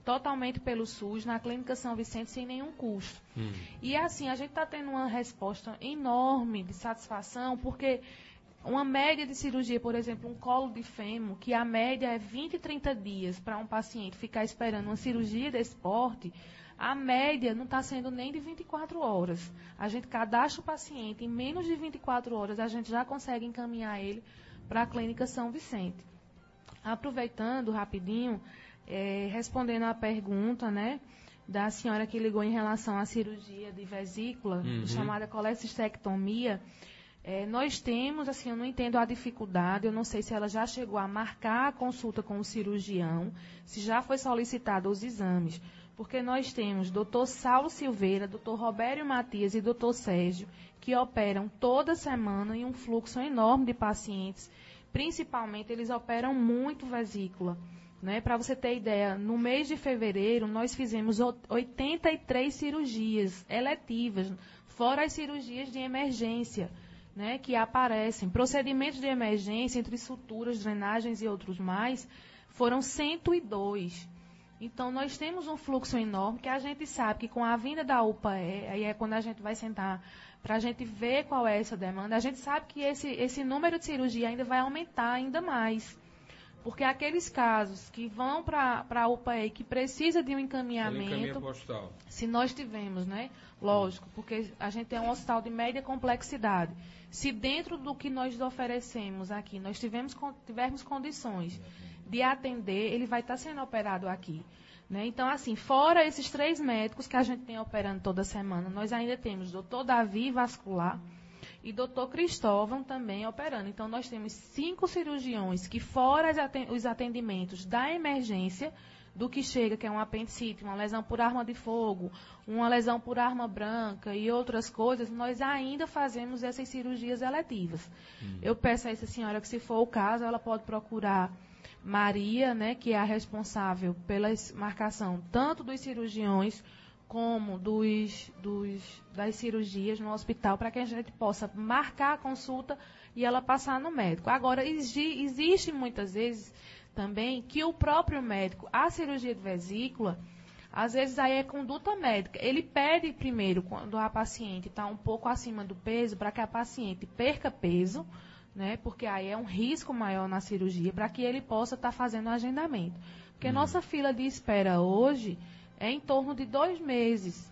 totalmente pelo SUS, na Clínica São Vicente, sem nenhum custo. Hum. E assim, a gente está tendo uma resposta enorme de satisfação, porque uma média de cirurgia, por exemplo, um colo de fêmur, que a média é vinte, trinta dias para um paciente ficar esperando uma cirurgia desse porte, a média não está sendo nem de vinte e quatro horas. A gente cadastra o paciente, em menos de vinte e quatro horas a gente já consegue encaminhar ele para a Clínica São Vicente. Aproveitando rapidinho, é, respondendo à pergunta, né, da senhora que ligou em relação à cirurgia de vesícula, uhum. chamada colecistectomia, é, nós temos, assim, eu não entendo a dificuldade, eu não sei se ela já chegou a marcar a consulta com o cirurgião, se já foi solicitado os exames, porque nós temos doutor Saulo Silveira, doutor Robério Matias e doutor Sérgio, que operam toda semana em um fluxo enorme de pacientes. Principalmente, eles operam muito vesícula. Né? Para você ter ideia, no mês de fevereiro, nós fizemos oitenta e três cirurgias eletivas, fora as cirurgias de emergência, né, que aparecem. Procedimentos de emergência, entre suturas, drenagens e outros mais, foram cento e dois. Então, nós temos um fluxo enorme que a gente sabe que com a vinda da U P A E, aí é quando a gente vai sentar para a gente ver qual é essa demanda, a gente sabe que esse, esse número de cirurgia ainda vai aumentar ainda mais. Porque aqueles casos que vão para a U P A E, que precisa de um encaminhamento, se nós tivermos, né, lógico, porque a gente é um hospital de média complexidade, se dentro do que nós oferecemos aqui, nós tivemos, tivermos condições de atender, ele vai estar sendo operado aqui. Né? Então, assim, fora esses três médicos que a gente tem operando toda semana, nós ainda temos doutor Davi Vascular e doutor Cristóvão também operando. Então, nós temos cinco cirurgiões que, fora os atendimentos da emergência, do que chega, que é um apendicite, uma lesão por arma de fogo, uma lesão por arma branca e outras coisas, nós ainda fazemos essas cirurgias eletivas. Hum. Eu peço a essa senhora que, se for o caso, ela pode procurar Maria, né, que é a responsável pela marcação tanto dos cirurgiões como dos, dos, das cirurgias no hospital, para que a gente possa marcar a consulta e ela passar no médico. Agora, exi, existe muitas vezes também que o próprio médico, a cirurgia de vesícula, às vezes aí é conduta médica. Ele pede primeiro, quando a paciente está um pouco acima do peso, para que a paciente perca peso, né, porque aí é um risco maior na cirurgia, para que ele possa estar tá fazendo o agendamento. Porque hum. nossa fila de espera hoje é em torno de dois meses,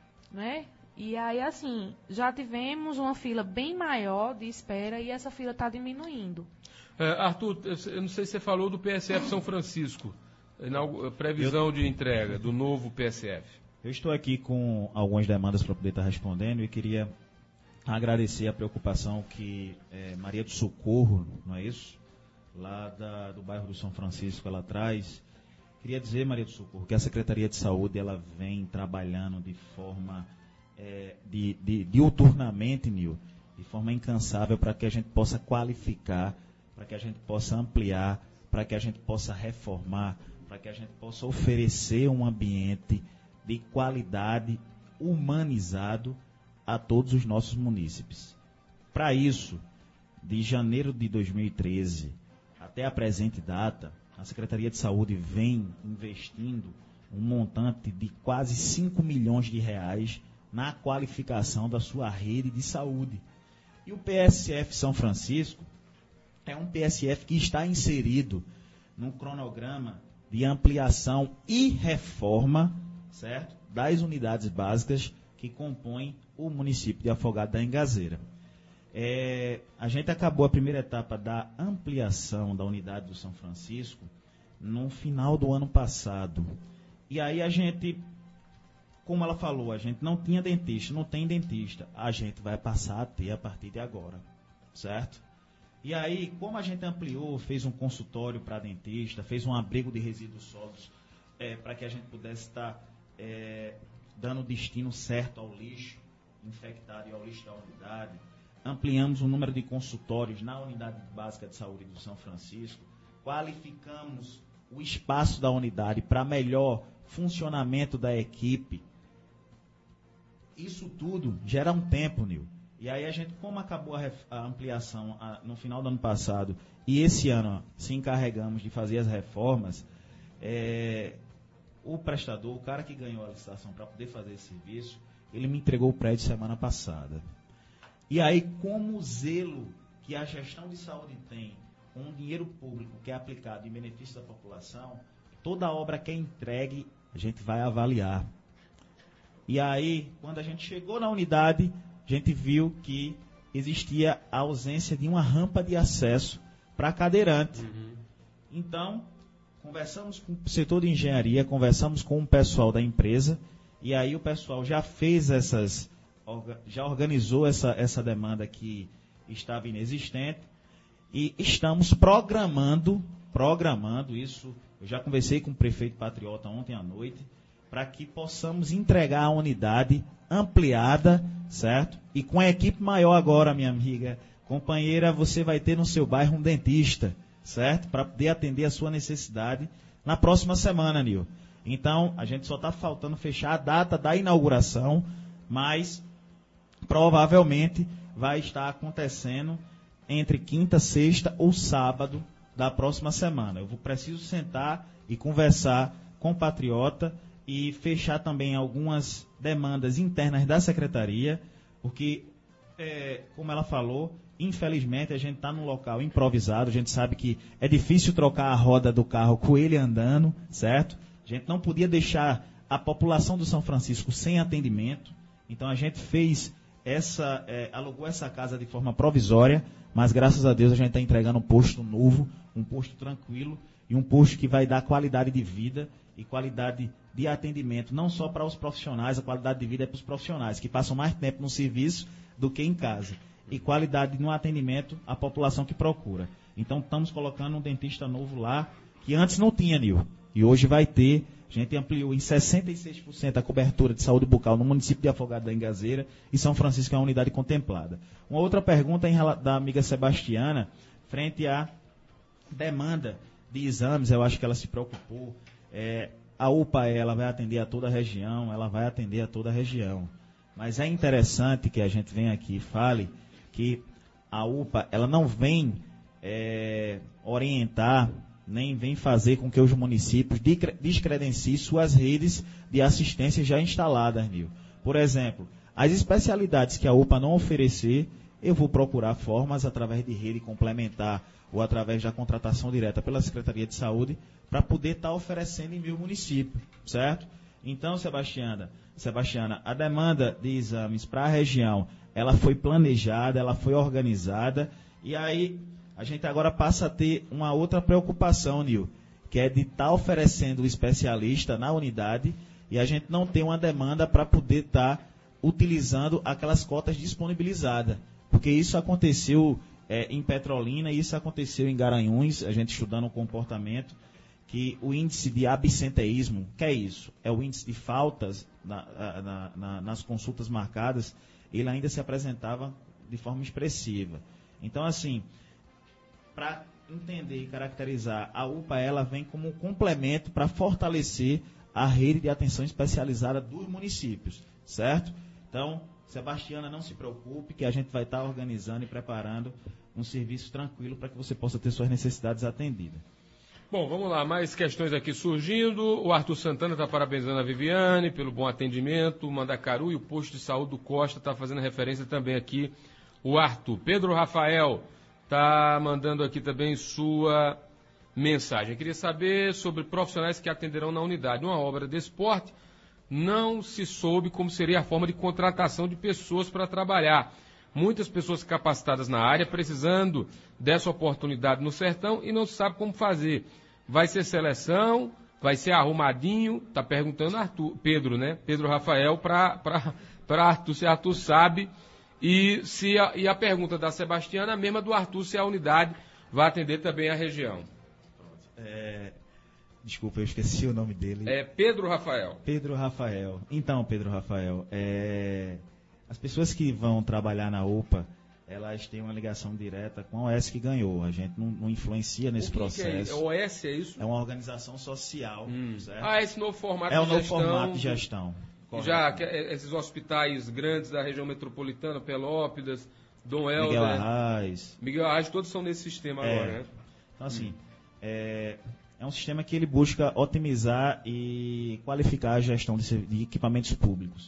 né? E aí, assim, já tivemos uma fila bem maior de espera e essa fila está diminuindo. É, Arthur, eu não sei se você falou do P S F São Francisco, na previsão eu... de entrega do novo P S F. Eu estou aqui com algumas demandas para poder estar respondendo e queria agradecer a preocupação que é, Maria do Socorro, não é isso? Lá da, do bairro do São Francisco, ela traz. Queria dizer, Maria do Socorro, que a Secretaria de Saúde ela vem trabalhando de forma é, de, de, diuturnamente, Nil, de forma incansável, para que a gente possa qualificar, para que a gente possa ampliar, para que a gente possa reformar, para que a gente possa oferecer um ambiente de qualidade humanizado a todos os nossos munícipes. Para isso, de janeiro de dois mil e treze até a presente data, a Secretaria de Saúde vem investindo um montante de quase cinco milhões de reais na qualificação da sua rede de saúde. E o P S F São Francisco é um P S F que está inserido num cronograma de ampliação e reforma, certo, das unidades básicas que compõem o município de Afogados da Engazeira. É, a gente acabou a primeira etapa da ampliação da unidade do São Francisco no final do ano passado. E aí a gente, como ela falou, a gente não tinha dentista, não tem dentista. A gente vai passar a ter a partir de agora, certo? E aí, como a gente ampliou, fez um consultório para dentista, fez um abrigo de resíduos sólidos é, para que a gente pudesse estar é, dando o destino certo ao lixo infectado e ao lixo da unidade. Ampliamos o número de consultórios na unidade básica de saúde do São Francisco, qualificamos o espaço da unidade para melhor funcionamento da equipe. Isso tudo gera um tempo, Nil. E aí a gente, como acabou a, ref, a ampliação a, no final do ano passado, e esse ano ó, se encarregamos de fazer as reformas, é, o prestador, o cara que ganhou a licitação para poder fazer esse serviço, ele me entregou o prédio semana passada. E aí, como o zelo que a gestão de saúde tem com o dinheiro público que é aplicado em benefício da população, toda obra que é entregue, a gente vai avaliar. E aí, quando a gente chegou na unidade, a gente viu que existia a ausência de uma rampa de acesso para cadeirante. Uhum. Então, conversamos com o setor de engenharia, conversamos com o pessoal da empresa, e aí o pessoal já fez essas, já organizou essa, essa demanda que estava inexistente, e estamos programando, programando isso, eu já conversei com o prefeito Patriota ontem à noite, para que possamos entregar a unidade ampliada, certo? E com a equipe maior agora, minha amiga, companheira, você vai ter no seu bairro um dentista, certo? Para poder atender a sua necessidade na próxima semana, Nil. Então, a gente só está faltando fechar a data da inauguração, mas provavelmente vai estar acontecendo entre quinta, sexta ou sábado da próxima semana. Eu vou preciso sentar e conversar com o Patriota e fechar também algumas demandas internas da secretaria, porque, é, como ela falou, infelizmente a gente está num local improvisado, a gente sabe que é difícil trocar a roda do carro com ele andando, certo? A gente não podia deixar a população do São Francisco sem atendimento, então a gente fez essa, é, alugou essa casa de forma provisória, mas graças a Deus a gente está entregando um posto novo, um posto tranquilo e um posto que vai dar qualidade de vida e qualidade de atendimento, não só para os profissionais, a qualidade de vida é para os profissionais, que passam mais tempo no serviço do que em casa. E qualidade no atendimento à população que procura. Então, estamos colocando um dentista novo lá, que antes não tinha, Nil. E hoje vai ter. A gente ampliou em sessenta e seis por cento a cobertura de saúde bucal no município de Afogados da Engazeira, e São Francisco é uma unidade contemplada. Uma outra pergunta em, da amiga Sebastiana, frente à demanda de exames, eu acho que ela se preocupou. É, a U P A E, ela vai atender a toda a região, ela vai atender a toda a região. Mas é interessante que a gente venha aqui e fale que a U P A, ela não vem é, orientar, nem vem fazer com que os municípios descredenciem suas redes de assistência já instaladas, Nil. Por exemplo, as especialidades que a U P A não oferecer, eu vou procurar formas através de rede complementar ou através da contratação direta pela Secretaria de Saúde para poder estar tá oferecendo em meu município, certo? Então, Sebastiana, Sebastiana, a demanda de exames para a região, ela foi planejada, ela foi organizada, e aí a gente agora passa a ter uma outra preocupação, Nil, que é de estar tá oferecendo o especialista na unidade e a gente não tem uma demanda para poder estar tá utilizando aquelas cotas disponibilizadas. Porque isso aconteceu é, em Petrolina, isso aconteceu em Garanhuns, a gente estudando o comportamento, que o índice de absenteísmo, que é isso? É o índice de faltas na, na, na, nas consultas marcadas, ele ainda se apresentava de forma expressiva. Então, assim, para entender e caracterizar, a U P A ela vem como um complemento para fortalecer a rede de atenção especializada dos municípios, certo? Então, Sebastiana, não se preocupe, que a gente vai estar organizando e preparando um serviço tranquilo para que você possa ter suas necessidades atendidas. Bom, vamos lá, mais questões aqui surgindo. O Arthur Santana está parabenizando a Viviane pelo bom atendimento. O Mandacaru e o posto de saúde do Costa está fazendo referência também aqui. O Arthur. Pedro Rafael está mandando aqui também sua mensagem. Eu queria saber sobre profissionais que atenderão na unidade. Uma obra de esporte, não se soube como seria a forma de contratação de pessoas para trabalhar. Muitas pessoas capacitadas na área precisando dessa oportunidade no sertão e não se sabe como fazer. Vai ser seleção, vai ser arrumadinho, está perguntando Arthur, Pedro, né? Pedro Rafael, para Arthur, se Arthur sabe. E, se a, e a pergunta da Sebastiana, a mesma do Arthur, se a unidade vai atender também a região. É, desculpa, eu esqueci o nome dele. É Pedro Rafael. Pedro Rafael. Então, Pedro Rafael, é, as pessoas que vão trabalhar na U P A, elas têm uma ligação direta com a O S que ganhou. A gente não, não influencia nesse o que processo. Que é? O S é isso? É uma organização social. Hum. Certo? Ah, esse novo formato é de gestão. É o novo gestão, formato de gestão. Correto. Já que, esses hospitais grandes da região metropolitana, Pelópidas, Dom Helder, Miguel Arraes. Miguel Arraes, todos são nesse sistema é. agora, né? Então, assim, hum. é, é um sistema que ele busca otimizar e qualificar a gestão de, de equipamentos públicos.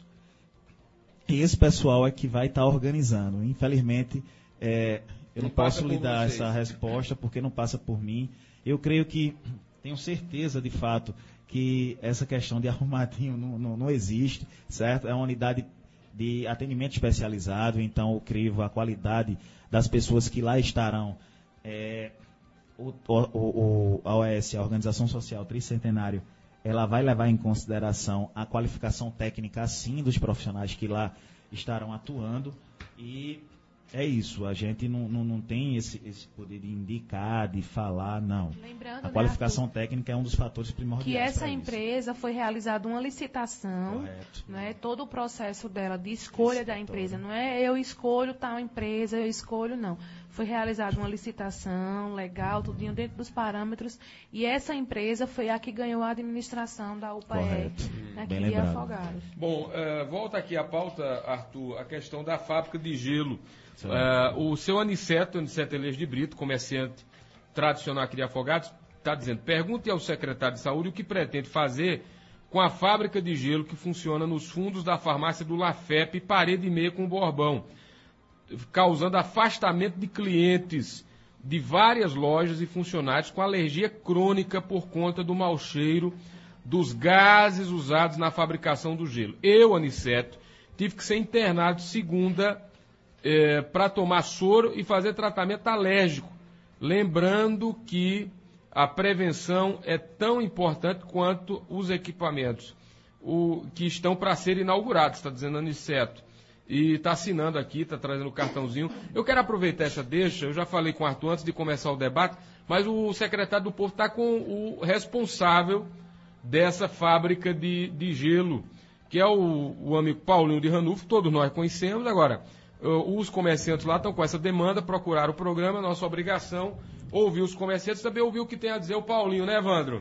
E esse pessoal é que vai estar organizando. Infelizmente, é, eu não, não posso lhe dar essa resposta porque não passa por mim. Eu creio que, tenho certeza de fato, que essa questão de arrumadinho não, não, não existe, certo? É uma unidade de atendimento especializado, então eu creio a qualidade das pessoas que lá estarão. É, o, o, o, a O S, a Organização Social Tricentenário, ela vai levar em consideração a qualificação técnica, sim, dos profissionais que lá estarão atuando. E é isso, a gente não, não, não tem esse, esse poder de indicar, de falar, não. Lembrando, a qualificação né, técnica é um dos fatores primordiais. Que essa empresa foi realizada uma licitação, correto, né, todo o processo dela de escolha Isso, da empresa, não é eu escolho tal empresa, eu escolho, não. Foi realizada uma licitação legal, tudinho dentro dos parâmetros, e essa empresa foi a que ganhou a administração da U P A E, né, aqui de Afogados. Bom, uh, volta aqui a pauta, Arthur, a questão da fábrica de gelo. Uh, o seu Aniceto, Aniceto Elias de Brito, comerciante tradicional aqui de Afogados, está dizendo, pergunte ao secretário de Saúde o que pretende fazer com a fábrica de gelo que funciona nos fundos da farmácia do Lafep, parede e meia com Borbão, causando afastamento de clientes de várias lojas e funcionários com alergia crônica por conta do mau cheiro dos gases usados na fabricação do gelo. Eu, Aniceto, tive que ser internado segunda é, para tomar soro e fazer tratamento alérgico. Lembrando que a prevenção é tão importante quanto os equipamentos o, que estão para ser inaugurados, está dizendo Aniceto. E está assinando aqui, está trazendo o cartãozinho. Eu quero aproveitar essa deixa, eu já falei com o Arthur antes de começar o debate, mas o secretário do Povo está com o responsável dessa fábrica de, de gelo, que é o, o amigo Paulinho de Ranulfo, todos nós conhecemos. Agora, os comerciantes lá estão com essa demanda, procuraram o programa, nossa obrigação, ouvir os comerciantes, também ouvir o que tem a dizer o Paulinho, né, Evandro?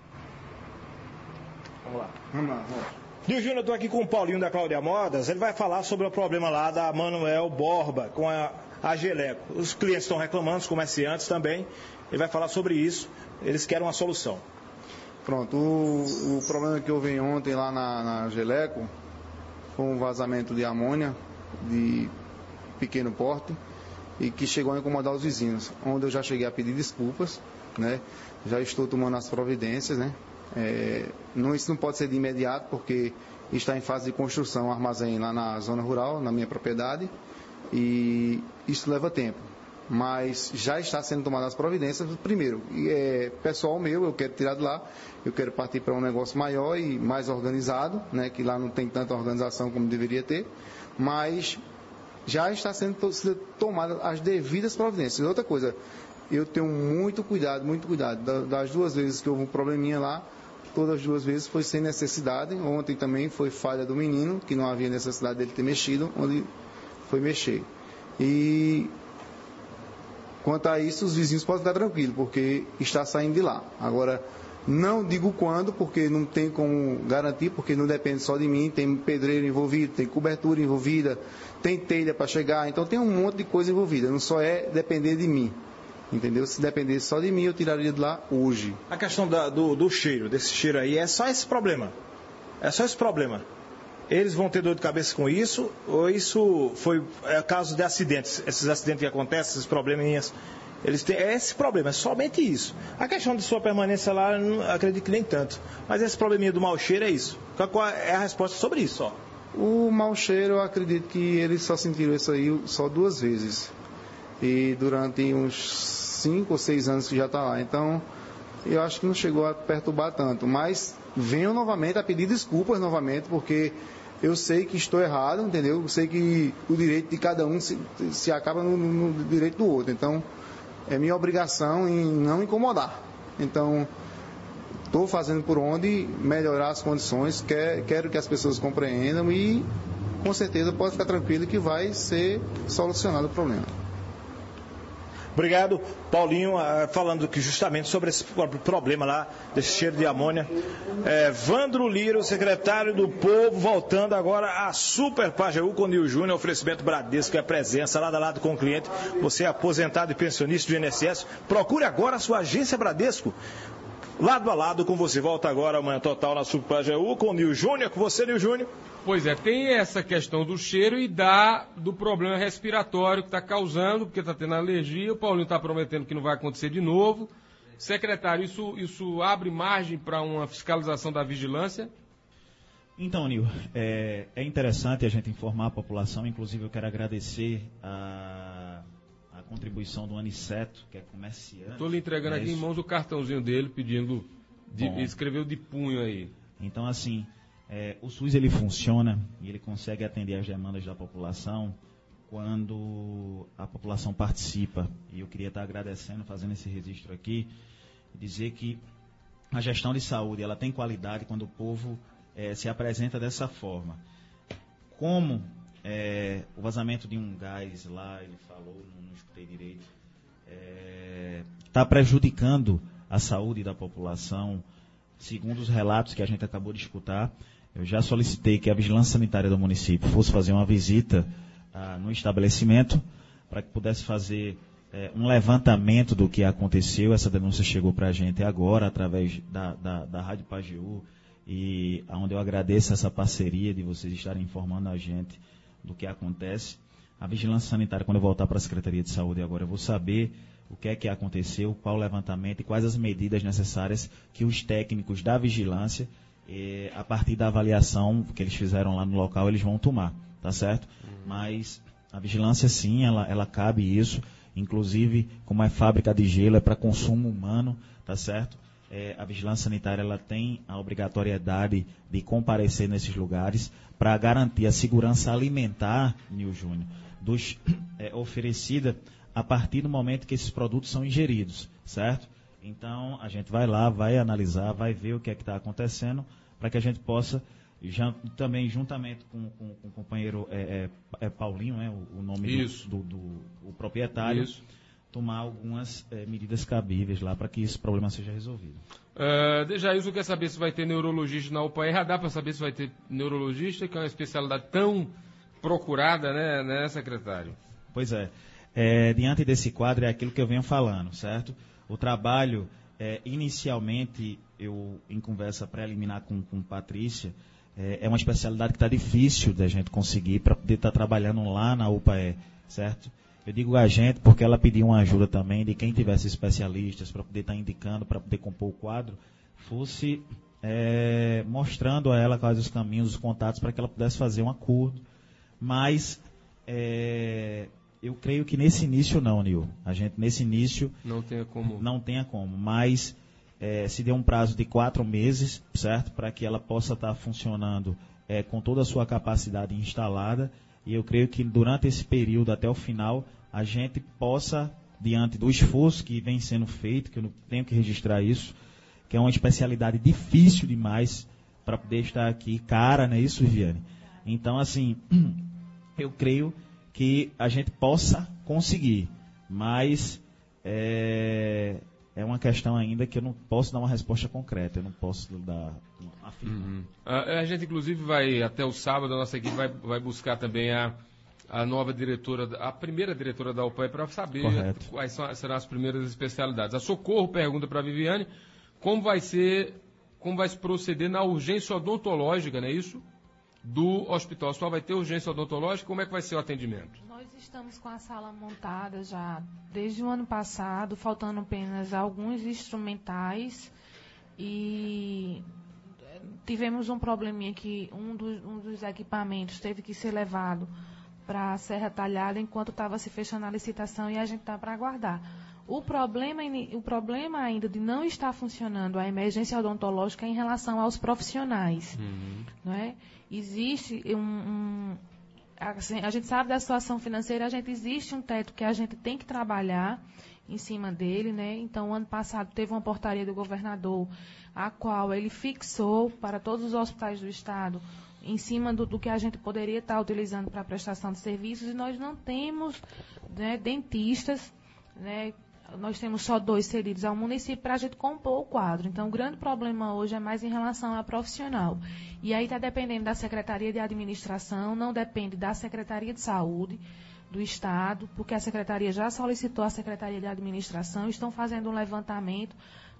Vamos lá. Vamos lá, vamos lá. Dio Júnior, eu estou aqui com o Paulinho da Cláudia Modas, ele vai falar sobre o problema lá da Manuel Borba com a, a Geleco. Os clientes estão reclamando, os comerciantes também, ele vai falar sobre isso, eles querem uma solução. Pronto, o, o problema que houve ontem lá na, na Geleco foi um vazamento de amônia de pequeno porte e que chegou a incomodar os vizinhos, onde eu já cheguei a pedir desculpas, né? Já estou tomando as providências, né? É, não, isso não pode ser de imediato, porque está em fase de construção um armazém lá na zona rural, na minha propriedade, e isso leva tempo. Mas já está sendo tomadas as providências. Primeiro, é, pessoal meu, eu quero tirar de lá, eu quero partir para um negócio maior e mais organizado, né, que lá não tem tanta organização como deveria ter, mas já está sendo tomadas as devidas providências. Outra coisa, eu tenho muito cuidado, muito cuidado. Das duas vezes que houve um probleminha lá, todas as duas vezes foi sem necessidade. Ontem também foi falha do menino, que não havia necessidade dele ter mexido, onde foi mexer. E quanto a isso, os vizinhos podem ficar tranquilos, porque está saindo de lá. Agora, não digo quando, porque não tem como garantir, porque não depende só de mim. Tem pedreiro envolvido, tem cobertura envolvida, tem telha para chegar, então tem um monte de coisa envolvida. Não só é depender de mim. Entendeu? Se dependesse só de mim, eu tiraria de lá hoje. A questão da, do, do cheiro, desse cheiro aí, é só esse problema. É só esse problema. Eles vão ter dor de cabeça com isso, ou isso foi é, caso de acidentes? Esses acidentes que acontecem, esses probleminhas, eles têm, é esse problema, é somente isso. A questão de sua permanência lá, não, acredito que nem tanto. Mas esse probleminha do mau cheiro é isso. Qual é a resposta sobre isso? Ó? O mau cheiro, eu acredito que eles só sentiram isso aí só duas vezes. E durante uns cinco ou seis anos que já está lá. Então, eu acho que não chegou a perturbar tanto. Mas venho novamente a pedir desculpas novamente, porque eu sei que estou errado, entendeu? Eu sei que o direito de cada um se, se acaba no, no direito do outro. Então, é minha obrigação em não incomodar. Então, estou fazendo por onde melhorar as condições, quer, quero que as pessoas compreendam e, com certeza, pode ficar tranquilo que vai ser solucionado o problema. Obrigado, Paulinho, falando que justamente sobre esse problema lá, desse cheiro de amônia. É, Vandro Lira, o secretário do Povo, voltando agora a Super Pajeú com o Nil Júnior, oferecimento Bradesco, é presença lado a lado com o cliente. Você é aposentado e pensionista do I N S S, procure agora a sua agência Bradesco. lado a lado com você. Volta agora amanhã total na Super Pajeú com o Nil Júnior, com você, Nil Júnior. Pois é, tem essa questão do cheiro e da, do problema respiratório que está causando, porque está tendo alergia. O Paulinho está prometendo que não vai acontecer de novo. Secretário, isso, isso abre margem para uma fiscalização da vigilância? Então, Nil, é, é interessante a gente informar a população. Inclusive, eu quero agradecer a, a contribuição do Aniceto, que é comerciante. Estou lhe entregando é aqui em mãos o cartãozinho dele, pedindo, de, escreveu de punho aí. Então, assim, é, o SUS ele funciona e ele consegue atender as demandas da população quando a população participa. E eu queria estar agradecendo, fazendo esse registro aqui, e dizer que a gestão de saúde ela tem qualidade quando o povo É, se apresenta dessa forma. Como é, o vazamento de um gás lá, ele falou, não, não escutei direito, está é, prejudicando a saúde da população, segundo os relatos que a gente acabou de escutar. Eu já solicitei que a Vigilância Sanitária do município fosse fazer uma visita ah, no estabelecimento, para que pudesse fazer é, um levantamento do que aconteceu. Essa denúncia chegou para a gente agora, através da, da, da Rádio Pajeú, e onde eu agradeço essa parceria de vocês estarem informando a gente do que acontece. A vigilância sanitária, quando eu voltar para a Secretaria de Saúde agora, eu vou saber o que é que aconteceu, qual o levantamento e quais as medidas necessárias que os técnicos da vigilância, eh, a partir da avaliação que eles fizeram lá no local, eles vão tomar, tá certo? Uhum. Mas a vigilância, sim, ela, ela cabe isso, inclusive, como é fábrica de gelo, é para consumo humano, tá certo? É, a vigilância sanitária ela tem a obrigatoriedade de comparecer nesses lugares para garantir a segurança alimentar, Nil Júnior, dos, é, oferecida a partir do momento que esses produtos são ingeridos, certo? Então, a gente vai lá, vai analisar, vai ver o que é que está acontecendo, para que a gente possa, já, também juntamente com, com, com o companheiro é, é, é Paulinho, é, o, o nome Isso. do, do, do o proprietário, Isso. tomar algumas é, medidas cabíveis lá para que esse problema seja resolvido. Uh, Dejailson quer saber se vai ter neurologista na U P A R. Já dá para saber se vai ter neurologista, que é uma especialidade tão procurada, né, né secretário? Pois é. é. Diante desse quadro é aquilo que eu venho falando, certo? O trabalho, é, inicialmente, eu em conversa preliminar com, com Patrícia, é, é uma especialidade que está difícil da gente conseguir para poder estar tá trabalhando lá na U P A R, certo? Eu digo a gente porque ela pediu uma ajuda também de quem tivesse especialistas para poder estar tá indicando, para poder compor o quadro, fosse é, mostrando a ela quais os caminhos, os contatos, para que ela pudesse fazer um acordo. Mas é, eu creio que nesse início não, Nil. A gente nesse início não tenha como. Não tenha como, mas é, se deu um prazo de quatro meses, certo? Para que ela possa estar tá funcionando é, com toda a sua capacidade instalada. E eu creio que durante esse período, até o final, a gente possa, diante do esforço que vem sendo feito, que eu não tenho que registrar isso, que é uma especialidade difícil demais para poder estar aqui, cara, não é isso, Viviane? Então, assim, eu creio que a gente possa conseguir, mas é, é uma questão ainda que eu não posso dar uma resposta concreta, eu não posso dar... Uhum. A, a gente, inclusive, vai, até o sábado, a nossa equipe vai, vai buscar também a, a nova diretora, a primeira diretora da U P A R, para saber Correto. quais são, serão as primeiras especialidades. A Socorro pergunta para a Viviane como vai ser, como vai se proceder na urgência odontológica, não é isso? Do hospital. Só vai ter urgência odontológica, como é que vai ser o atendimento? Nós estamos com a sala montada já desde o ano passado, faltando apenas alguns instrumentais e... Tivemos um probleminha que um dos, um dos equipamentos teve que ser levado para a Serra Talhada enquanto estava se fechando a licitação e a gente está para aguardar. O problema, o problema ainda de não estar funcionando a emergência odontológica é em relação aos profissionais. Uhum. Não é? Existe um... um assim, a gente sabe da situação financeira, a gente existe um teto que a gente tem que trabalhar em cima dele, né? Então, ano passado teve uma portaria do governador, a qual ele fixou para todos os hospitais do estado, em cima do, do que a gente poderia estar utilizando para a prestação de serviços, e nós não temos, né, dentistas, né? Nós temos só dois cedidos ao município para a gente compor o quadro. Então, o grande problema hoje é mais em relação a profissional. E aí está dependendo da Secretaria de Administração, não depende da Secretaria de Saúde do Estado, porque a Secretaria já solicitou à Secretaria de Administração, estão fazendo um levantamento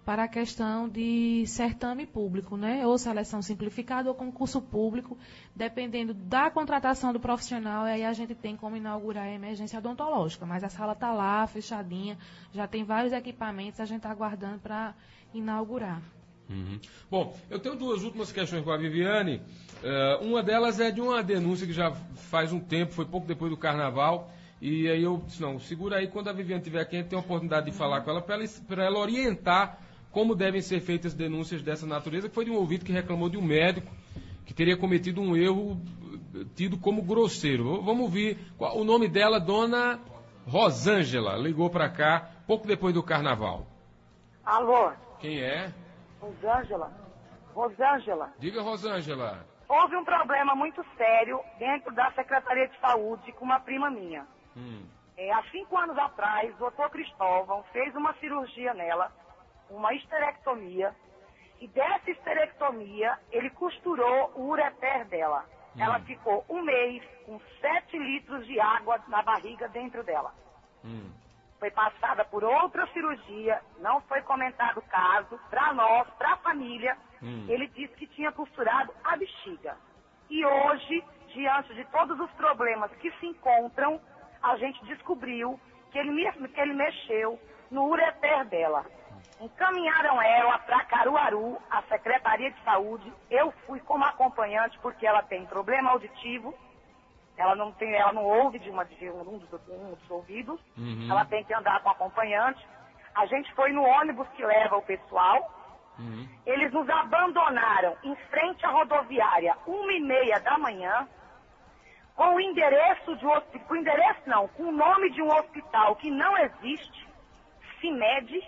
para a questão de certame público, né? Ou seleção simplificada ou concurso público, dependendo da contratação do profissional, aí a gente tem como inaugurar a emergência odontológica, mas a sala está lá, fechadinha, já tem vários equipamentos, a gente está aguardando para inaugurar. Uhum. Bom, eu tenho duas últimas questões com a Viviane. Uh, uma delas é de uma denúncia que já faz um tempo, foi pouco depois do Carnaval, e aí eu disse, não, segura aí, quando a Viviane estiver aqui, a gente tem a oportunidade de falar com ela, para ela, para ela orientar como devem ser feitas denúncias dessa natureza, que foi de um ouvinte que reclamou de um médico que teria cometido um erro tido como grosseiro. Vamos ouvir qual, o nome dela, dona Rosângela, ligou para cá pouco depois do Carnaval. Alô? Quem é? Rosângela. Rosângela. Diga, Rosângela. Houve um problema muito sério dentro da Secretaria de Saúde com uma prima minha. Hum. É, há cinco anos atrás, o doutor Cristóvão fez uma cirurgia nela, uma esterectomia, e dessa esterectomia ele costurou o ureter dela. Hum. Ela ficou um mês com sete litros de água na barriga dentro dela. Hum. Foi passada por outra cirurgia, não foi comentado o caso, para nós, para a família, hum. ele disse que tinha costurado a bexiga. E hoje, diante de todos os problemas que se encontram, a gente descobriu que ele, que ele mexeu no ureter dela. Encaminharam ela para Caruaru, a Secretaria de Saúde. Eu fui como acompanhante porque ela tem problema auditivo. Ela não tem, ela não ouve de, uma, de um, dos, um dos ouvidos. Uhum. Ela tem que andar com acompanhante. A gente foi no ônibus que leva o pessoal. Uhum. Eles nos abandonaram em frente à rodoviária, uma e meia da manhã, com o endereço de um hospital, com o endereço não, com o nome de um hospital que não existe, CIMED.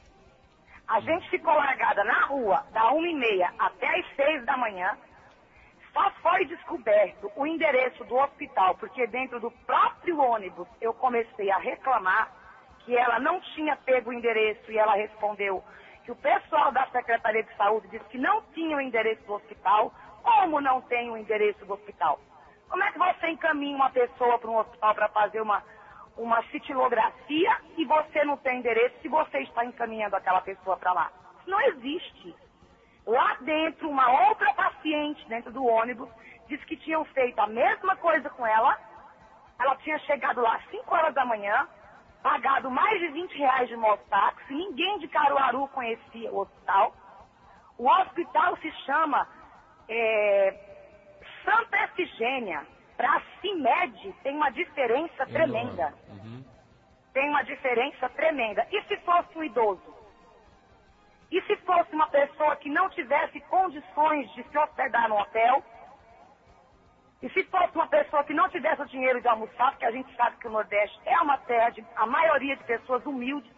A gente ficou largada na rua da uma e meia até as seis da manhã. Só foi descoberto o endereço do hospital, porque dentro do próprio ônibus eu comecei a reclamar que ela não tinha pego o endereço e ela respondeu que o pessoal da Secretaria de Saúde disse que não tinha o endereço do hospital. Como não tem o endereço do hospital? Como é que você encaminha uma pessoa para um hospital para fazer uma, uma citilografia e você não tem endereço se você está encaminhando aquela pessoa para lá? Isso não existe. Lá dentro, uma outra paciente dentro do ônibus disse que tinham feito a mesma coisa com ela. Ela tinha chegado lá às cinco horas da manhã, pagado mais de vinte reais de mototáxi. Ninguém de Caruaru conhecia o hospital. O hospital se chama é, Santa Efigênia. Para a CIMED tem uma diferença é tremenda. Uhum. Tem uma diferença tremenda. E se fosse um idoso? E se fosse uma pessoa que não tivesse condições de se hospedar no hotel? E se fosse uma pessoa que não tivesse o dinheiro de almoçar, porque a gente sabe que o Nordeste é uma terra de a maioria de pessoas humildes,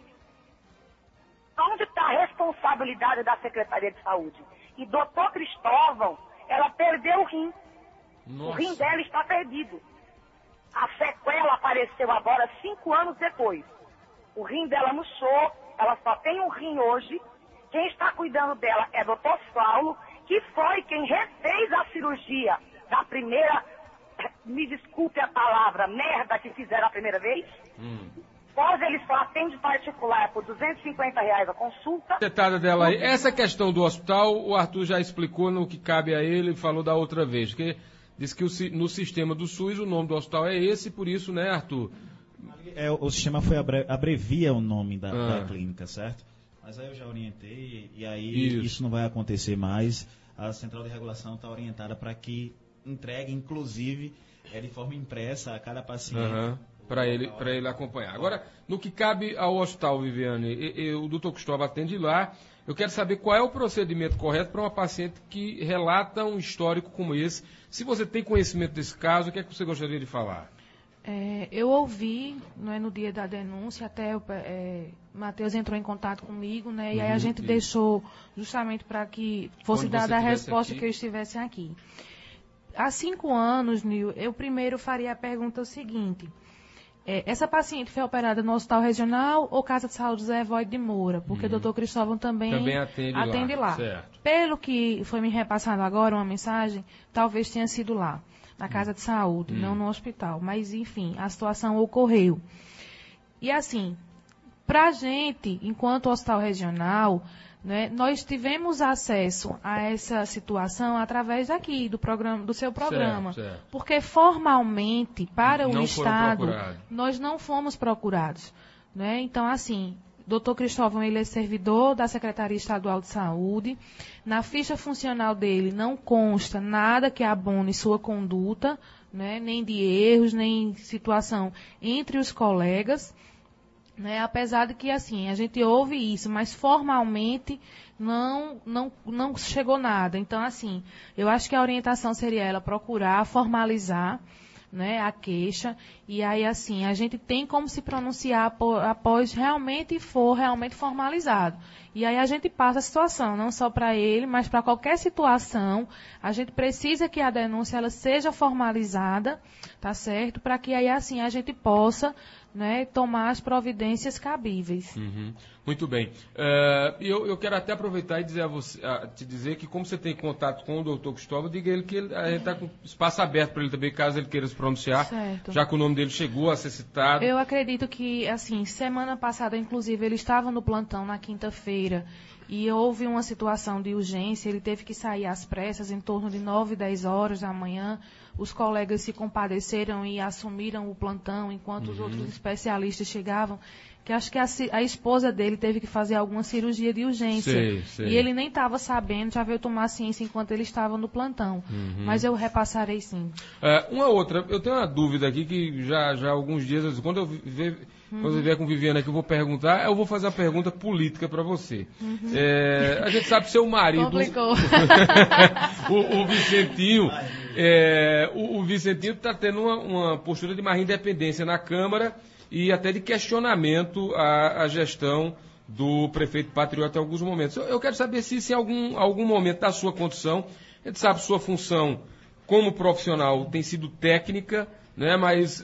onde está a responsabilidade da Secretaria de Saúde? E doutor Cristóvão, ela perdeu o rim. Nossa. O rim dela está perdido. A sequela apareceu agora cinco anos depois. O rim dela murchou, ela só tem um rim hoje. Quem está cuidando dela é doutor Saulo, que foi quem refez a cirurgia da primeira, me desculpe a palavra, merda que fizeram a primeira vez. Hum. Pós ele só atende particular por duzentos e cinquenta reais a consulta. Detalhe dela aí. Essa questão do hospital, o Arthur já explicou no que cabe a ele, falou da outra vez, que diz que o, no sistema do SUS o nome do hospital é esse, por isso, né, Arthur? É, o sistema foi abre, abrevia o nome da, ah. da clínica, certo? Mas aí eu já orientei e aí isso, isso não vai acontecer mais. A Central de Regulação está orientada para que entregue, inclusive, é, de forma impressa a cada paciente. Uhum. Para ele, para ele acompanhar. Agora, no que cabe ao hospital, Viviane, e, e, o doutor Cristóvão atende lá. Eu quero saber qual é o procedimento correto para uma paciente que relata um histórico como esse. Se você tem conhecimento desse caso, o que é que você gostaria de falar? É, eu ouvi, não é, no dia da denúncia, até o é, Matheus entrou em contato comigo, né, e uhum, aí a gente isso. deixou justamente para que fosse Quando dada a resposta aqui. que eu estivesse aqui. Há cinco anos, Nil, eu primeiro faria a pergunta o seguinte: é, essa paciente foi operada no Hospital Regional ou Casa de Saúde Zé Void de Moura? Porque uhum. o doutor Cristóvão também, também atende, atende lá. lá. Certo. Pelo que foi me repassado agora, uma mensagem, talvez tenha sido lá. Na casa de saúde, hum. não no hospital. Mas, enfim, a situação ocorreu. E, assim, para a gente, enquanto hospital regional, né? Nós tivemos acesso a essa situação através daqui, do, programa, do seu programa. Certo, certo. Porque formalmente, para não o Estado, nós não fomos procurados. Né? Então, assim, doutor Cristóvão, ele é servidor da Secretaria Estadual de Saúde. Na ficha funcional dele não consta nada que abone sua conduta, né? Nem de erros, nem situação entre os colegas. Né, apesar de que, assim, a gente ouve isso, mas formalmente não, não, não chegou nada. Então, assim, eu acho que a orientação seria ela procurar formalizar, né, a queixa, e aí, assim, a gente tem como se pronunciar após realmente for realmente formalizado. E aí a gente passa a situação, não só para ele, mas para qualquer situação, a gente precisa que a denúncia ela seja formalizada, tá certo? Para que aí, assim, a gente possa, né, tomar as providências cabíveis. Uhum. Muito bem. Uh, eu, eu quero até aproveitar e dizer a você, a, te dizer que, como você tem contato com o doutor Cristóvão, diga ele que ele, a gente está com espaço aberto para ele também, caso ele queira se pronunciar, certo. Já que o nome dele chegou a ser citado. Eu acredito que, assim, semana passada, inclusive, ele estava no plantão na quinta-feira e houve uma situação de urgência, ele teve que sair às pressas em torno de nove, dez horas da manhã. Os colegas se compadeceram e assumiram o plantão enquanto uhum. os outros especialistas chegavam, que acho que a, a esposa dele teve que fazer alguma cirurgia de urgência. Sei, sei. E ele nem estava sabendo, já veio tomar ciência enquanto ele estava no plantão. Uhum. Mas eu repassarei sim. É, uma outra, eu tenho uma dúvida aqui que já, já há alguns dias, quando eu, vi, uhum. quando eu vier com Viviana aqui, eu vou perguntar, eu vou fazer uma pergunta política para você. Uhum. É, a gente sabe que seu marido, Complicou. o, o Vicentinho, é, o, o Vicentinho está tendo uma, uma postura de mais independência na Câmara e até de questionamento à, à gestão do prefeito Patriota em alguns momentos. Eu, eu quero saber se, se em algum, algum momento da sua condução, a gente sabe sua função como profissional tem sido técnica, né, mas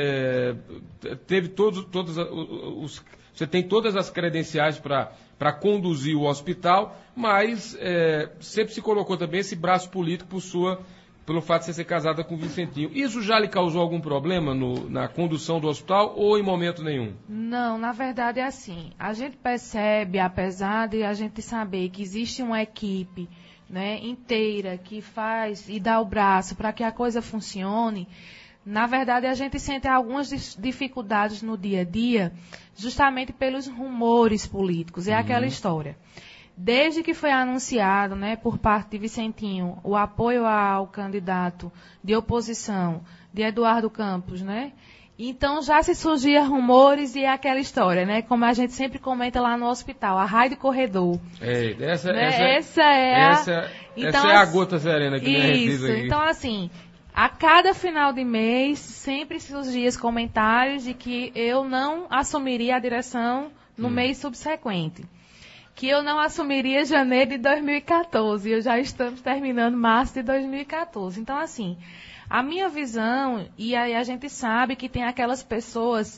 é, é, teve todos, todos os, você tem todas as credenciais para conduzir o hospital, mas é, sempre se colocou também esse braço político por sua pelo fato de você ser casada com o Vicentinho. Isso já lhe causou algum problema no, na condução do hospital ou em momento nenhum? Não, na verdade é assim. A gente percebe, apesar de a gente saber que existe uma equipe, né, inteira que faz e dá o braço para que a coisa funcione, na verdade a gente sente algumas dificuldades no dia a dia justamente pelos rumores políticos. É uhum. aquela história. Desde que foi anunciado, né, por parte de Vicentinho, o apoio ao candidato de oposição de Eduardo Campos, né? Então já se surgia rumores e é aquela história, né? Como a gente sempre comenta lá no hospital, a raio de corredor. É, essa, né? essa, essa é a... Essa, então, essa é a gota serena que me Isso, aqui. Então assim, a cada final de mês sempre surgiam os comentários de que eu não assumiria a direção no hum. mês subsequente. Que eu não assumiria janeiro de dois mil e quatorze. E já estamos terminando março de dois mil e quatorze. Então, assim, a minha visão, e aí a gente sabe que tem aquelas pessoas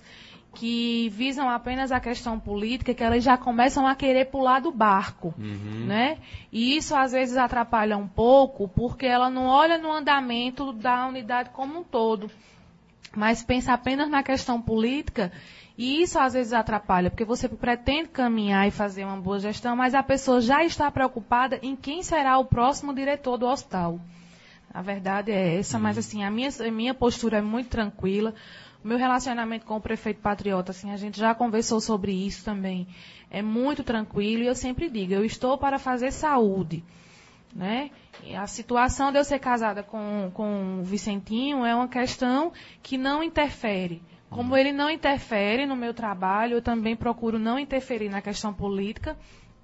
que visam apenas a questão política, que elas já começam a querer pular do barco, uhum. né? E isso às vezes atrapalha um pouco, porque ela não olha no andamento da unidade como um todo, mas pensa apenas na questão política. E isso às vezes atrapalha, porque você pretende caminhar e fazer uma boa gestão, mas a pessoa já está preocupada em quem será o próximo diretor do hospital. A verdade é essa, mas assim, a minha, a minha postura é muito tranquila. O meu relacionamento com o prefeito Patriota, assim, a gente já conversou sobre isso também. É muito tranquilo e eu sempre digo, eu estou para fazer saúde, né? E a situação de eu ser casada com, com o Vicentinho é uma questão que não interfere. Como ele não interfere no meu trabalho, eu também procuro não interferir na questão política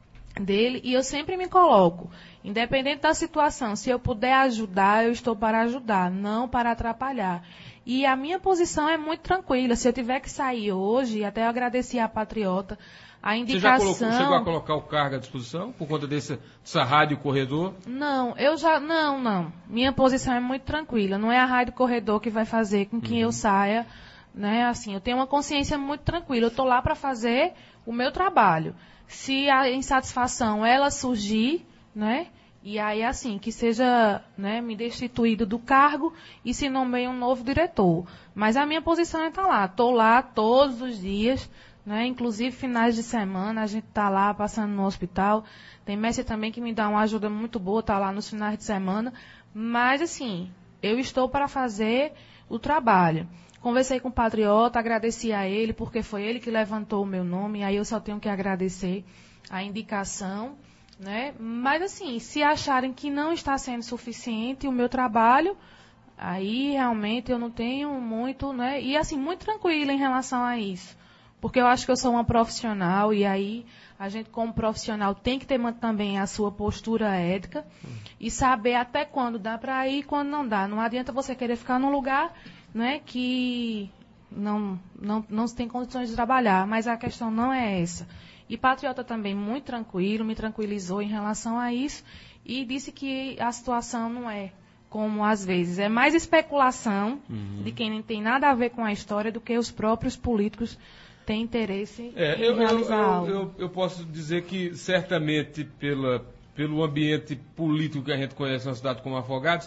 dele e eu sempre me coloco, independente da situação, se eu puder ajudar, eu estou para ajudar, não para atrapalhar. E a minha posição é muito tranquila. Se eu tiver que sair hoje, até eu agradeci à Patriota, a indicação... Você já colocou, chegou a colocar o cargo à disposição por conta desse, dessa rádio corredor? Não, eu já... Não, não. Minha posição é muito tranquila. Não é a rádio corredor que vai fazer com que uhum. eu saia... Né, assim, eu tenho uma consciência muito tranquila, eu estou lá para fazer o meu trabalho. Se a insatisfação ela surgir, né, e aí assim, que seja, né, me destituído do cargo e se nomeie um novo diretor. Mas a minha posição é estar lá, estou lá todos os dias, né? Inclusive finais de semana a gente está lá passando no hospital. Tem mestre também que me dá uma ajuda muito boa, está lá nos finais de semana. Mas assim, eu estou para fazer o trabalho. Conversei com o Patriota, agradeci a ele, porque foi ele que levantou o meu nome, aí eu só tenho que agradecer a indicação, né? Mas assim, se acharem que não está sendo suficiente o meu trabalho, aí realmente eu não tenho muito, né? E assim, muito tranquila em relação a isso. Porque eu acho que eu sou uma profissional e aí a gente como profissional tem que ter também a sua postura ética e saber até quando dá para ir e quando não dá. Não adianta você querer ficar num lugar, né, que não, não, não se tem condições de trabalhar, mas a questão não é essa. E Patriota também muito tranquilo, me tranquilizou em relação a isso e disse que a situação não é como às vezes. É mais especulação uhum. de quem não tem nada a ver com a história do que os próprios políticos têm interesse é, em eu, realizar eu, algo. Eu, eu, eu posso dizer que certamente pela, pelo ambiente político que a gente conhece na cidade como Afogados,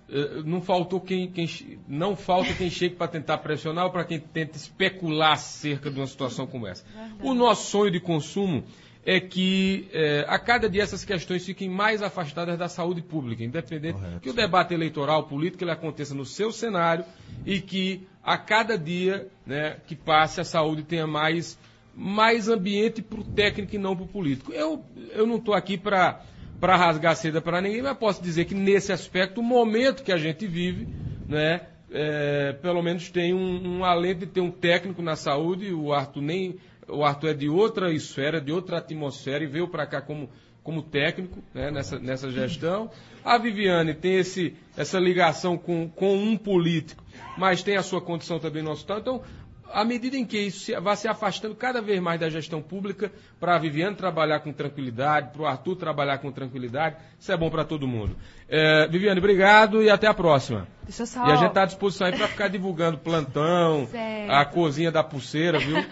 não faltou quem, quem não falta quem chegue para tentar pressionar ou para quem tenta especular acerca de uma situação como essa. Verdade. O nosso sonho de consumo é que é, a cada dia essas questões fiquem mais afastadas da saúde pública, independente Correto. Que o debate eleitoral político ele aconteça no seu cenário e que a cada dia, né, que passe a saúde tenha mais, mais ambiente para o técnico e não para o político. Eu, eu não estou aqui para para rasgar seda para ninguém, mas posso dizer que nesse aspecto, o momento que a gente vive, né, é, pelo menos tem um, um alento de ter um técnico na saúde, o Arthur, nem, o Arthur é de outra esfera, de outra atmosfera e veio para cá como, como técnico, né, nessa, nessa gestão. A Viviane tem esse, essa ligação com, com um político, mas tem a sua condição também no hospital, então à medida em que isso se, vai se afastando cada vez mais da gestão pública, para a Viviane trabalhar com tranquilidade, para o Arthur trabalhar com tranquilidade, isso é bom para todo mundo. É, Viviane, obrigado e até a próxima. Deixa eu só... E a gente está à disposição aí para ficar divulgando plantão, certo. A cozinha da pulseira, viu?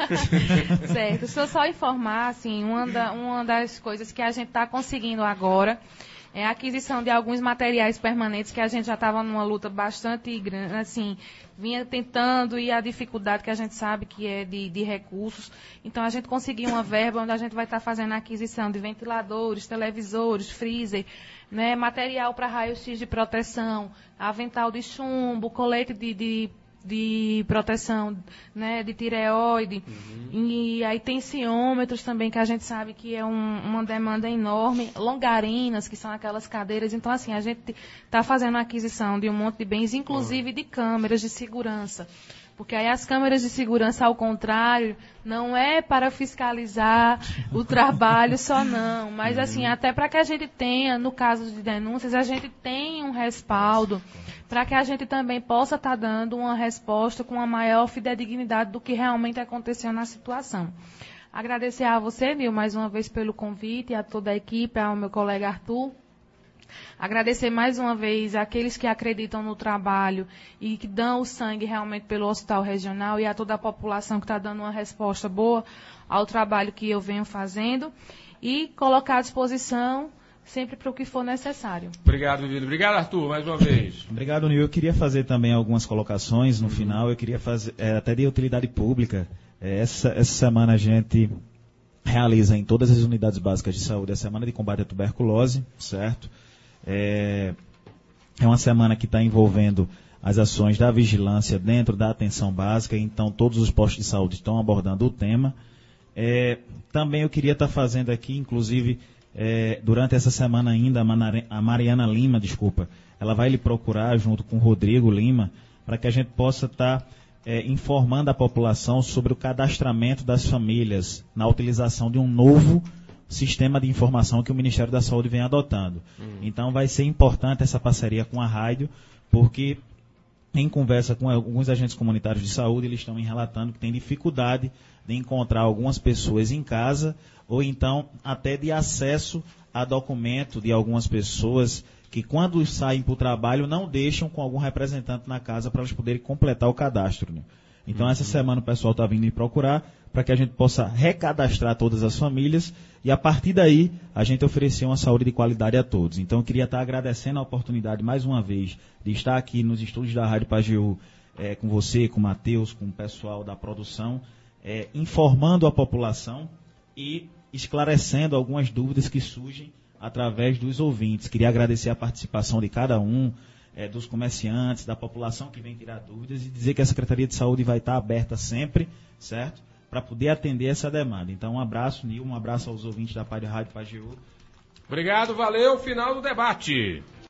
Certo. Deixa eu só informar, assim, uma, da, uma das coisas que a gente está conseguindo agora é a aquisição de alguns materiais permanentes que a gente já estava numa luta bastante grande, assim, vinha tentando e a dificuldade que a gente sabe que é de, de recursos. Então, a gente conseguiu uma verba onde a gente vai estar fazendo a aquisição de ventiladores, televisores, freezer, né, material para raio-x de proteção, avental de chumbo, colete de... de de proteção, né, de tireoide, uhum. E aí tensiômetros também, que a gente sabe que é um, uma demanda enorme, longarinas, que são aquelas cadeiras. Então, assim, a gente está fazendo a aquisição de um monte de bens, inclusive uhum. de câmeras de segurança. Porque aí as câmeras de segurança, ao contrário, não é para fiscalizar o trabalho só não, mas uhum. assim, até para que a gente tenha, no caso de denúncias, a gente tenha um respaldo, para que a gente também possa estar tá dando uma resposta com a maior fidedignidade do que realmente aconteceu na situação. Agradecer a você, Nil, mais uma vez pelo convite, a toda a equipe, ao meu colega Arthur. Agradecer mais uma vez àqueles que acreditam no trabalho e que dão o sangue realmente pelo Hospital Regional e a toda a população que está dando uma resposta boa ao trabalho que eu venho fazendo e colocar à disposição sempre para o que for necessário. Obrigado, Viviane. Obrigado, Arthur, mais uma vez. Obrigado, Nil. Eu queria fazer também algumas colocações no uhum. final. Eu queria fazer é, até de utilidade pública. É, essa, essa semana a gente realiza em todas as unidades básicas de saúde a Semana de Combate à Tuberculose, certo? É, é uma semana que está envolvendo as ações da vigilância dentro da atenção básica, então todos os postos de saúde estão abordando o tema. É, também eu queria estar tá fazendo aqui, inclusive, é, durante essa semana ainda, a Mariana Lima, desculpa, ela vai lhe procurar junto com o Rodrigo Lima, para que a gente possa estar tá, é, informando a população sobre o cadastramento das famílias na utilização de um novo sistema de informação que o Ministério da Saúde vem adotando. Hum. Então vai ser importante essa parceria com a rádio, porque em conversa com alguns agentes comunitários de saúde, eles estão me relatando que tem dificuldade de encontrar algumas pessoas em casa, ou então até de acesso a documento de algumas pessoas que quando saem para o trabalho não deixam com algum representante na casa para eles poderem completar o cadastro. Né? Então uhum. essa semana o pessoal está vindo me procurar para que a gente possa recadastrar todas as famílias e a partir daí a gente oferecer uma saúde de qualidade a todos. Então eu queria estar agradecendo a oportunidade mais uma vez de estar aqui nos estúdios da Rádio Pajeú é, com você, com o Matheus, com o pessoal da produção é, informando a população e esclarecendo algumas dúvidas que surgem através dos ouvintes. Queria agradecer a participação de cada um, é, dos comerciantes, da população que vem tirar dúvidas e dizer que a Secretaria de Saúde vai estar aberta sempre, certo? Para poder atender essa demanda. Então, um abraço, Nil, um abraço aos ouvintes da Rádio Pajeú. Obrigado, valeu, final do debate.